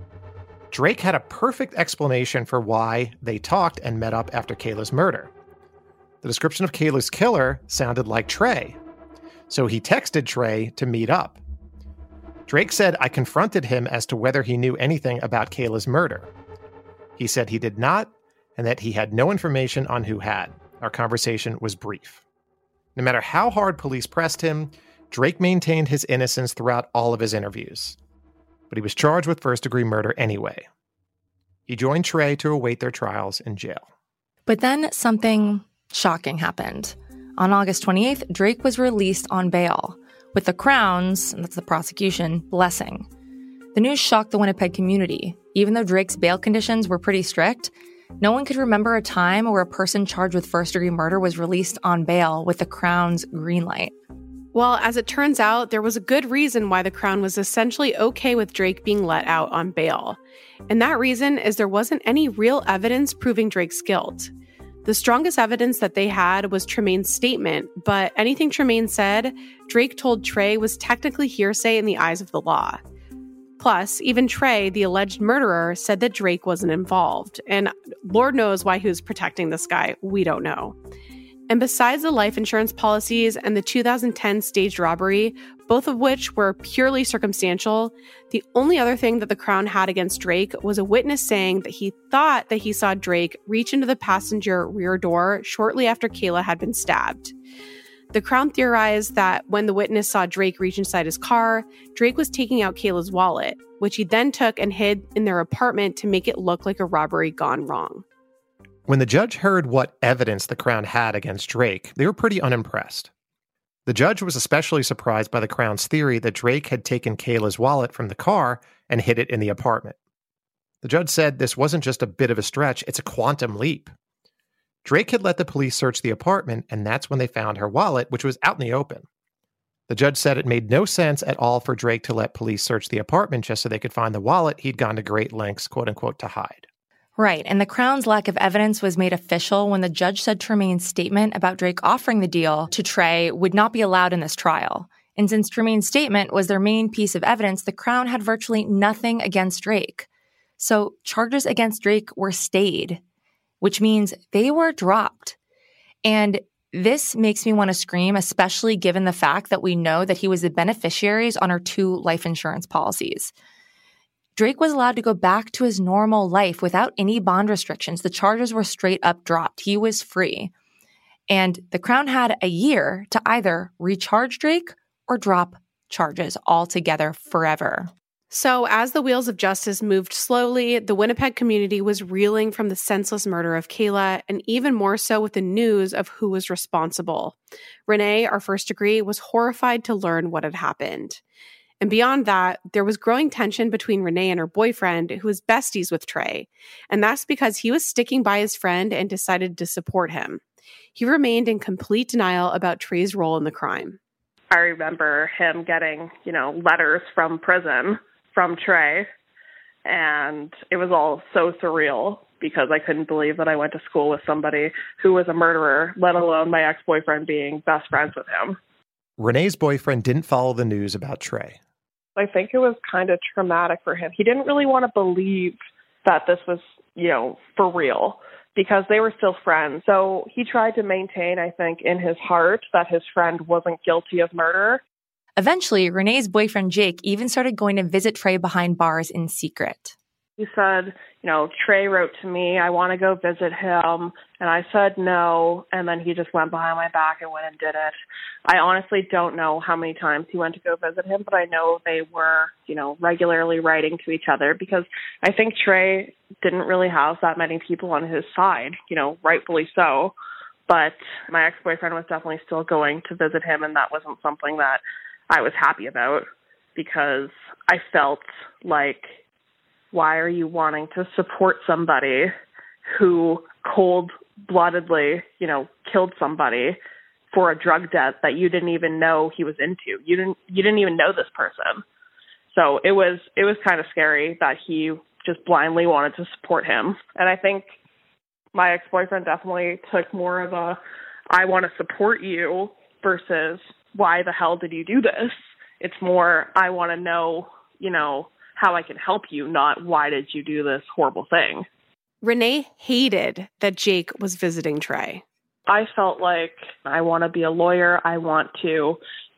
Drake had a perfect explanation for why they talked and met up after Kayla's murder. The description of Kayla's killer sounded like Trey, so he texted Trey to meet up. Drake said, "I confronted him as to whether he knew anything about Kayla's murder. He said he did not, and that he had no information on who had. Our conversation was brief." No matter how hard police pressed him, Drake maintained his innocence throughout all of his interviews. But he was charged with first-degree murder anyway. He joined Trey to await their trials in jail. But then something shocking happened. On August 28th, Drake was released on bail, with the Crown's, and that's the prosecution, blessing. The news shocked the Winnipeg community. Even though Drake's bail conditions were pretty strict, no one could remember a time where a person charged with first-degree murder was released on bail with the Crown's green light. Well, as it turns out, there was a good reason why the Crown was essentially okay with Drake being let out on bail. And that reason is there wasn't any real evidence proving Drake's guilt. The strongest evidence that they had was Tremaine's statement, but anything Tremaine said, Drake told Trey was technically hearsay in the eyes of the law. Plus, even Trey, the alleged murderer, said that Drake wasn't involved. And Lord knows why he was protecting this guy. We don't know. And besides the life insurance policies and the 2010 staged robbery, both of which were purely circumstantial. The only other thing that the Crown had against Drake was a witness saying that he thought that he saw Drake reach into the passenger rear door shortly after Kayla had been stabbed. The Crown theorized that when the witness saw Drake reach inside his car, Drake was taking out Kayla's wallet, which he then took and hid in their apartment to make it look like a robbery gone wrong. When the judge heard what evidence the Crown had against Drake, they were pretty unimpressed. The judge was especially surprised by the Crown's theory that Drake had taken Kayla's wallet from the car and hid it in the apartment. The judge said this wasn't just a bit of a stretch, it's a quantum leap. Drake had let the police search the apartment, and that's when they found her wallet, which was out in the open. The judge said it made no sense at all for Drake to let police search the apartment just so they could find the wallet he'd gone to great lengths, quote unquote, to hide. Right, and the Crown's lack of evidence was made official when the judge said Tremaine's statement about Drake offering the deal to Trey would not be allowed in this trial. And since Tremaine's statement was their main piece of evidence, the Crown had virtually nothing against Drake. So charges against Drake were stayed, which means they were dropped. And this makes me want to scream, especially given the fact that we know that he was the beneficiaries on our 2 life insurance policies. Drake was allowed to go back to his normal life without any bond restrictions. The charges were straight up dropped. He was free. And the Crown had a year to either recharge Drake or drop charges altogether forever. So as the wheels of justice moved slowly, the Winnipeg community was reeling from the senseless murder of Kayla, and even more so with the news of who was responsible. Renee, our first degree, was horrified to learn what had happened. And beyond that, there was growing tension between Renee and her boyfriend, who was besties with Trey. And that's because he was sticking by his friend and decided to support him. He remained in complete denial about Trey's role in the crime. I remember him getting, letters from prison from Trey, and it was all so surreal because I couldn't believe that I went to school with somebody who was a murderer, let alone my ex-boyfriend being best friends with him. Renee's boyfriend didn't follow the news about Trey. I think it was kind of traumatic for him. He didn't really want to believe that this was, for real because they were still friends. So he tried to maintain, I think, in his heart that his friend wasn't guilty of murder. Eventually, Renee's boyfriend Jake even started going to visit Trey behind bars in secret. He said, Trey wrote to me, I want to go visit him. And I said no. And then he just went behind my back and went and did it. I honestly don't know how many times he went to go visit him, but I know they were, regularly writing to each other because I think Trey didn't really have that many people on his side, rightfully so. But my ex-boyfriend was definitely still going to visit him, and that wasn't something that I was happy about because I felt like, why are you wanting to support somebody who cold-bloodedly, killed somebody for a drug debt that you didn't even know he was into? You didn't even know this person. So it was kind of scary that he just blindly wanted to support him. And I think my ex-boyfriend definitely took more of a, I want to support you versus why the hell did you do this? It's more, I want to know, how I can help you, not why did you do this horrible thing. Renee hated that Jake was visiting Trey. I felt like I want to be a lawyer. I want to,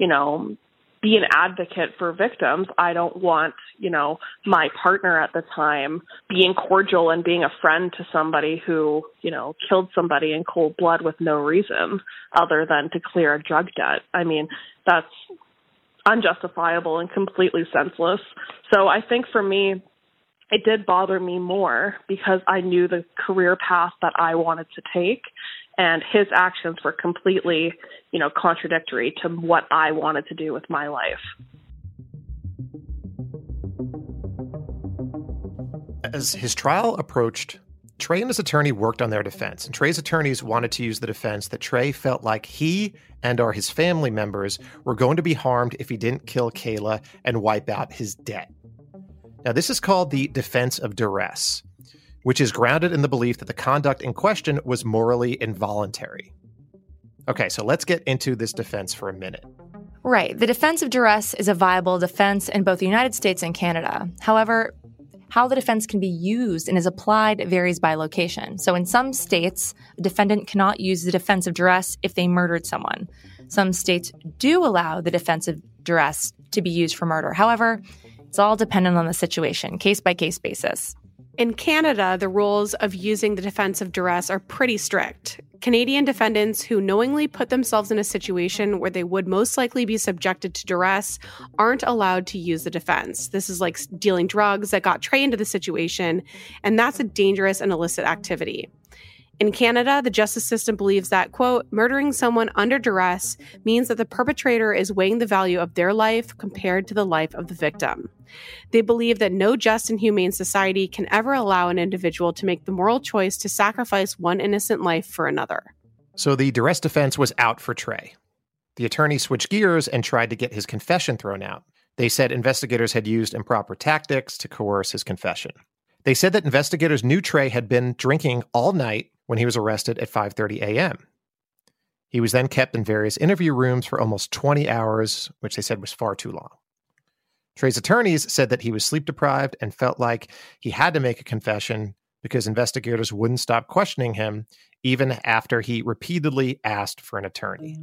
be an advocate for victims. I don't want, my partner at the time being cordial and being a friend to somebody who, killed somebody in cold blood with no reason other than to clear a drug debt. I mean, that's unjustifiable and completely senseless. So I think for me, it did bother me more because I knew the career path that I wanted to take, and his actions were completely, contradictory to what I wanted to do with my life. As his trial approached, Trey and his attorney worked on their defense, and Trey's attorneys wanted to use the defense that Trey felt like he and or his family members were going to be harmed if he didn't kill Kayla and wipe out his debt. Now, this is called the defense of duress, which is grounded in the belief that the conduct in question was morally involuntary. Okay, so let's get into this defense for a minute. Right. The defense of duress is a viable defense in both the United States and Canada. However, how the defense can be used and is applied varies by location. So in some states, a defendant cannot use the defense of duress if they murdered someone. Some states do allow the defense of duress to be used for murder. However, it's all dependent on the situation, case-by-case basis. In Canada, the rules of using the defense of duress are pretty strict. Canadian defendants who knowingly put themselves in a situation where they would most likely be subjected to duress aren't allowed to use the defense. This is like dealing drugs that got Trey into the situation, and that's a dangerous and illicit activity. In Canada, the justice system believes that, quote, murdering someone under duress means that the perpetrator is weighing the value of their life compared to the life of the victim. They believe that no just and humane society can ever allow an individual to make the moral choice to sacrifice one innocent life for another. So the duress defense was out for Trey. The attorney switched gears and tried to get his confession thrown out. They said investigators had used improper tactics to coerce his confession. They said that investigators knew Trey had been drinking all night when he was arrested at 5:30 a.m. He was then kept in various interview rooms for almost 20 hours, which they said was far too long. Trey's attorneys said that he was sleep deprived and felt like he had to make a confession because investigators wouldn't stop questioning him even after he repeatedly asked for an attorney.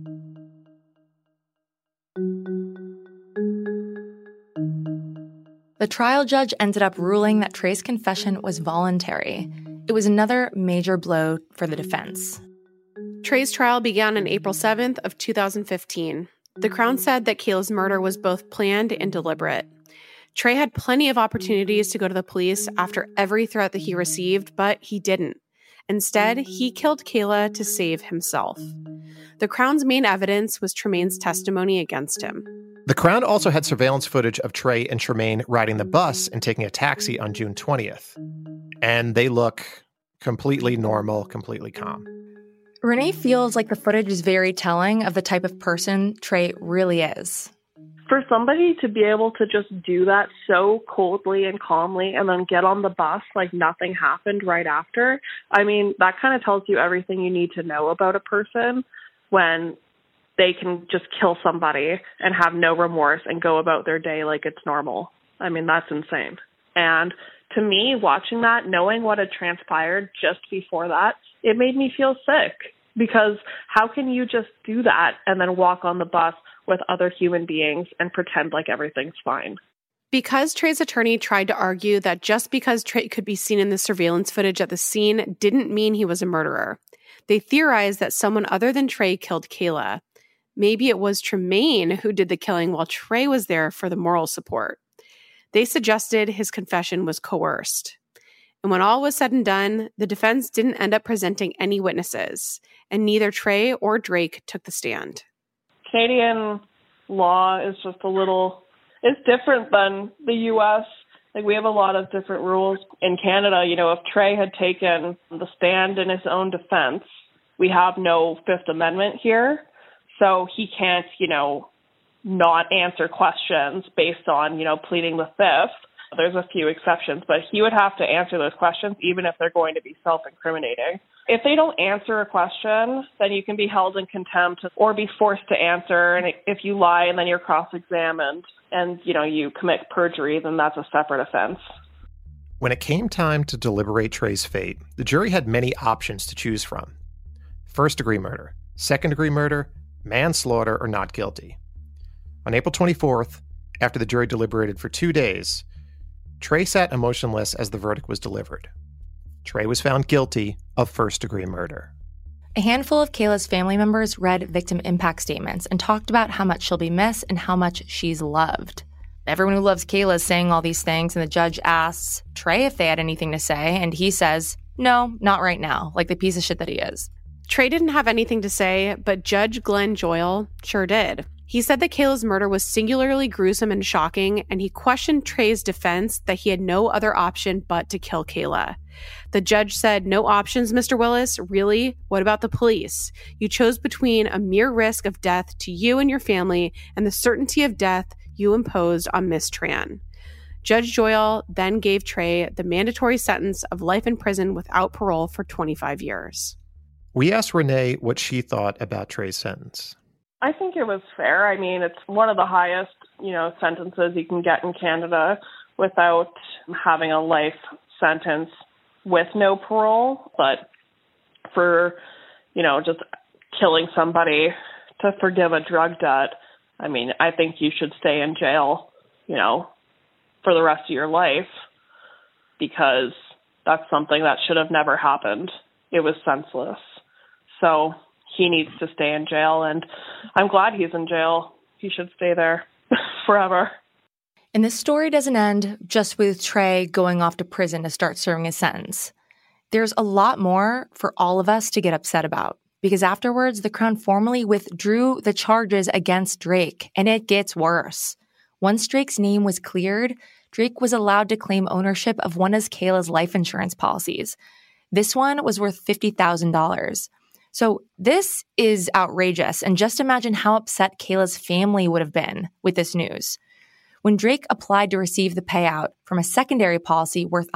The trial judge ended up ruling that Trey's confession was voluntary. It was another major blow for the defense. Trey's trial began on April 7th of 2015. The Crown said that Kayla's murder was both planned and deliberate. Trey had plenty of opportunities to go to the police after every threat that he received, but he didn't. Instead, he killed Kayla to save himself. The Crown's main evidence was Tremaine's testimony against him. The Crown also had surveillance footage of Trey and Tremaine riding the bus and taking a taxi on June 20th. And they look completely normal, completely calm. Renee feels like the footage is very telling of the type of person Trey really is. For somebody to be able to just do that so coldly and calmly and then get on the bus like nothing happened right after, I mean, that kind of tells you everything you need to know about a person when they can just kill somebody and have no remorse and go about their day like it's normal. I mean, that's insane. And to me, watching that, knowing what had transpired just before that, it made me feel sick. Because how can you just do that and then walk on the bus with other human beings and pretend like everything's fine? Because Trey's attorney tried to argue that just because Trey could be seen in the surveillance footage at the scene didn't mean he was a murderer. They theorized that someone other than Trey killed Kayla. Maybe it was Tremaine who did the killing while Trey was there for the moral support. They suggested his confession was coerced. And when all was said and done, the defense didn't end up presenting any witnesses, and neither Trey or Drake took the stand. Canadian law is just it's different than the U.S. Like, we have a lot of different rules. In Canada, if Trey had taken the stand in his own defense, we have no Fifth Amendment here. So he can't, not answer questions based on, pleading the Fifth. There's a few exceptions, but he would have to answer those questions even if they're going to be self-incriminating. If they don't answer a question, then you can be held in contempt or be forced to answer. And if you lie and then you're cross-examined and, you commit perjury, then that's a separate offense. When it came time to deliberate Trey's fate, the jury had many options to choose from. First-degree murder, second-degree murder, manslaughter, or not guilty. On April 24th, after the jury deliberated for 2 days, Trey sat emotionless as the verdict was delivered. Trey was found guilty of first-degree murder. A handful of Kayla's family members read victim impact statements and talked about how much she'll be missed and how much she's loved. Everyone who loves Kayla is saying all these things, and the judge asks Trey if they had anything to say, and he says, no, not right now, like the piece of shit that he is. Trey didn't have anything to say, but Judge Glenn Joyal sure did. He said that Kayla's murder was singularly gruesome and shocking, and he questioned Trey's defense that he had no other option but to kill Kayla. The judge said, no options, Mr. Willis? Really? What about the police? You chose between a mere risk of death to you and your family and the certainty of death you imposed on Miss Tran. Judge Joyal then gave Trey the mandatory sentence of life in prison without parole for 25 years. We asked Renee what she thought about Trey's sentence. I think it was fair. I mean, it's one of the highest, sentences you can get in Canada without having a life sentence with no parole. But for, just killing somebody to forgive a drug debt, I mean, I think you should stay in jail, for the rest of your life, because that's something that should have never happened. It was senseless. So he needs to stay in jail, and I'm glad he's in jail. He should stay there forever. And this story doesn't end just with Trey going off to prison to start serving his sentence. There's a lot more for all of us to get upset about, because afterwards, the Crown formally withdrew the charges against Drake, and it gets worse. Once Drake's name was cleared, Drake was allowed to claim ownership of one of Kayla's life insurance policies. This one was worth $50,000. So this is outrageous, and just imagine how upset Kayla's family would have been with this news. When Drake applied to receive the payout from a secondary policy worth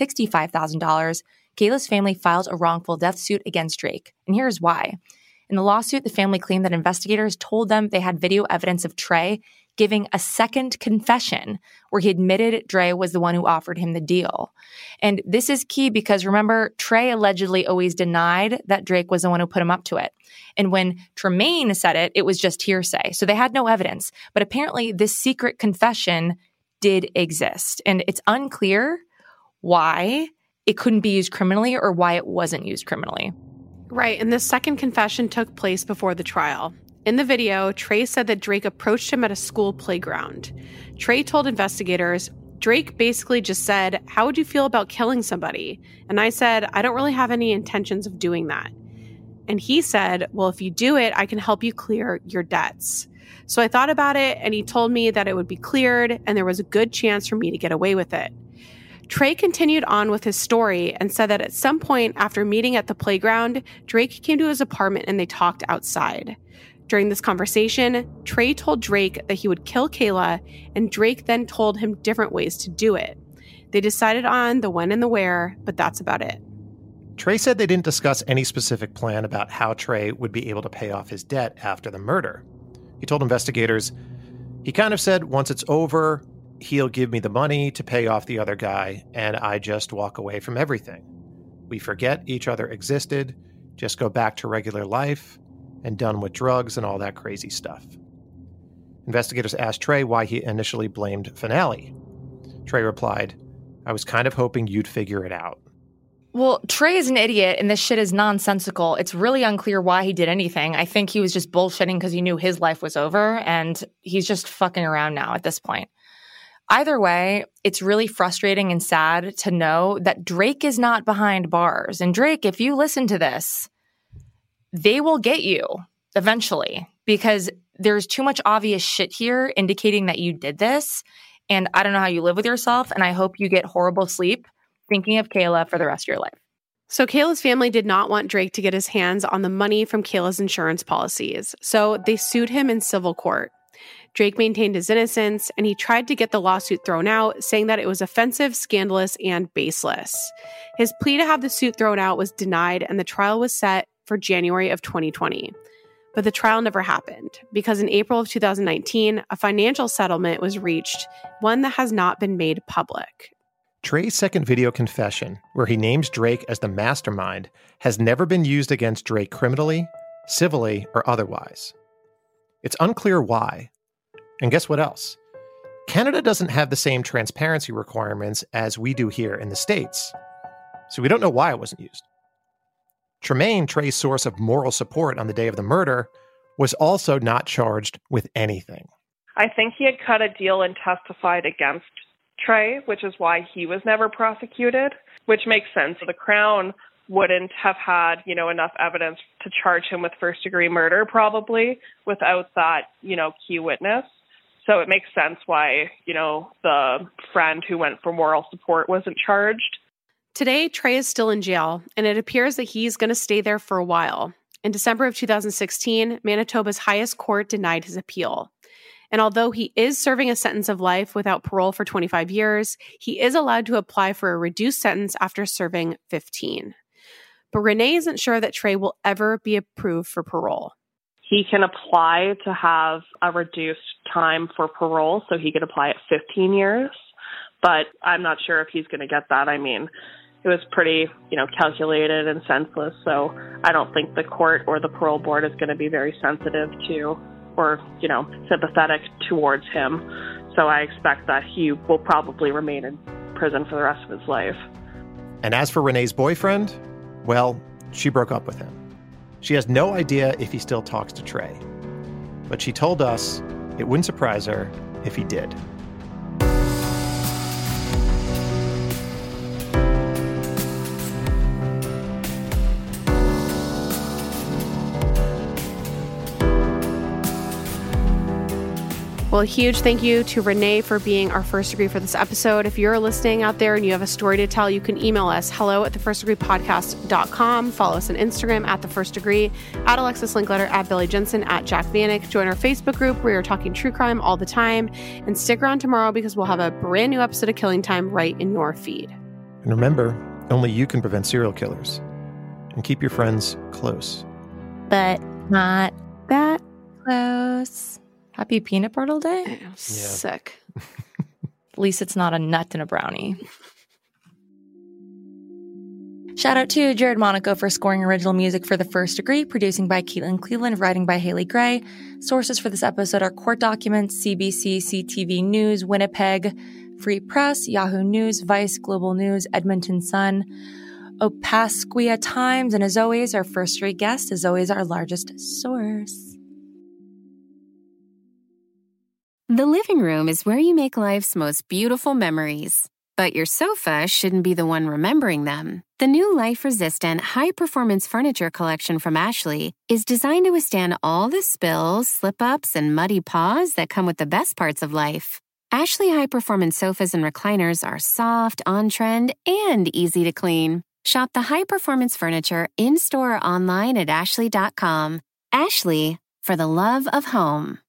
$165,000, Kayla's family filed a wrongful death suit against Drake, and here's why. In the lawsuit, the family claimed that investigators told them they had video evidence of Trey giving a second confession where he admitted Dre was the one who offered him the deal. And this is key because, remember, Trey allegedly always denied that Drake was the one who put him up to it. And when Tremaine said it, it was just hearsay. So they had no evidence. But apparently this secret confession did exist. And it's unclear why it couldn't be used criminally or why it wasn't used criminally. Right. And the second confession took place before the trial. In the video, Trey said that Drake approached him at a school playground. Trey told investigators, Drake basically just said, "How would you feel about killing somebody?" And I said, "I don't really have any intentions of doing that." And he said, "Well, if you do it, I can help you clear your debts." So I thought about it, and he told me that it would be cleared, and there was a good chance for me to get away with it. Trey continued on with his story and said that at some point after meeting at the playground, Drake came to his apartment and they talked outside. During this conversation, Trey told Drake that he would kill Kayla, and Drake then told him different ways to do it. They decided on the when and the where, but that's about it. Trey said they didn't discuss any specific plan about how Trey would be able to pay off his debt after the murder. He told investigators, he kind of said, once it's over, he'll give me the money to pay off the other guy, and I just walk away from everything. We forget each other existed, just go back to regular life, and done with drugs and all that crazy stuff. Investigators asked Trey why he initially blamed Finale. Trey replied, I was kind of hoping you'd figure it out. Well, Trey is an idiot, and this shit is nonsensical. It's really unclear why he did anything. I think he was just bullshitting because he knew his life was over, and he's just fucking around now at this point. Either way, it's really frustrating and sad to know that Drake is not behind bars. And Drake, if you listen to this, they will get you eventually because there's too much obvious shit here indicating that you did this. And I don't know how you live with yourself, and I hope you get horrible sleep thinking of Kayla for the rest of your life. So Kayla's family did not want Drake to get his hands on the money from Kayla's insurance policies, so they sued him in civil court. Drake maintained his innocence, and he tried to get the lawsuit thrown out, saying that it was offensive, scandalous, and baseless. His plea to have the suit thrown out was denied, and the trial was set for January of 2020. But the trial never happened, because in April of 2019, a financial settlement was reached, one that has not been made public. Trey's second video confession, where he names Drake as the mastermind, has never been used against Drake criminally, civilly, or otherwise. It's unclear why. And guess what else? Canada doesn't have the same transparency requirements as we do here in the States, so we don't know why it wasn't used. Tremaine, Trey's source of moral support on the day of the murder, was also not charged with anything. I think he had cut a deal and testified against Trey, which is why he was never prosecuted, which makes sense. The Crown wouldn't have had, enough evidence to charge him with first-degree murder, probably, without that, key witness. So it makes sense why, the friend who went for moral support wasn't charged. Today, Trey is still in jail, and it appears that he's going to stay there for a while. In December of 2016, Manitoba's highest court denied his appeal. And although he is serving a sentence of life without parole for 25 years, he is allowed to apply for a reduced sentence after serving 15. But Renee isn't sure that Trey will ever be approved for parole. He can apply to have a reduced time for parole, so he could apply at 15 years. But I'm not sure if he's going to get that. I mean, it was pretty, calculated and senseless. So I don't think the court or the parole board is going to be very sensitive to or, sympathetic towards him. So I expect that he will probably remain in prison for the rest of his life. And as for Renee's boyfriend, well, she broke up with him. She has no idea if he still talks to Trey. But she told us it wouldn't surprise her if he did. Well, a huge thank you to Renee for being our first degree for this episode. If you're listening out there and you have a story to tell, you can email us hello@thefirstdegreepodcast.com. Follow us on Instagram @thefirstdegree, @Alexis Linkletter, @Billy Jensen, @Jack Vanek. Join our Facebook group where you're talking true crime all the time. And stick around tomorrow because we'll have a brand new episode of Killing Time right in your feed. And remember, only you can prevent serial killers. And keep your friends close. But not that close. Happy Peanut Brittle Day. Sick. At least it's not a nut in a brownie. Shout out to Jared Monaco for scoring original music for The First Degree, producing by Caitlin Cleveland, writing by Haley Gray. Sources for this episode are court documents, CBC, CTV News, Winnipeg, Free Press, Yahoo News, Vice, Global News, Edmonton Sun, Opaskwasia Times, and as always, our First Degree guest is always our largest source. The living room is where you make life's most beautiful memories. But your sofa shouldn't be the one remembering them. The new life-resistant, high-performance furniture collection from Ashley is designed to withstand all the spills, slip-ups, and muddy paws that come with the best parts of life. Ashley high-performance sofas and recliners are soft, on-trend, and easy to clean. Shop the high-performance furniture in-store or online at ashley.com. Ashley, for the love of home.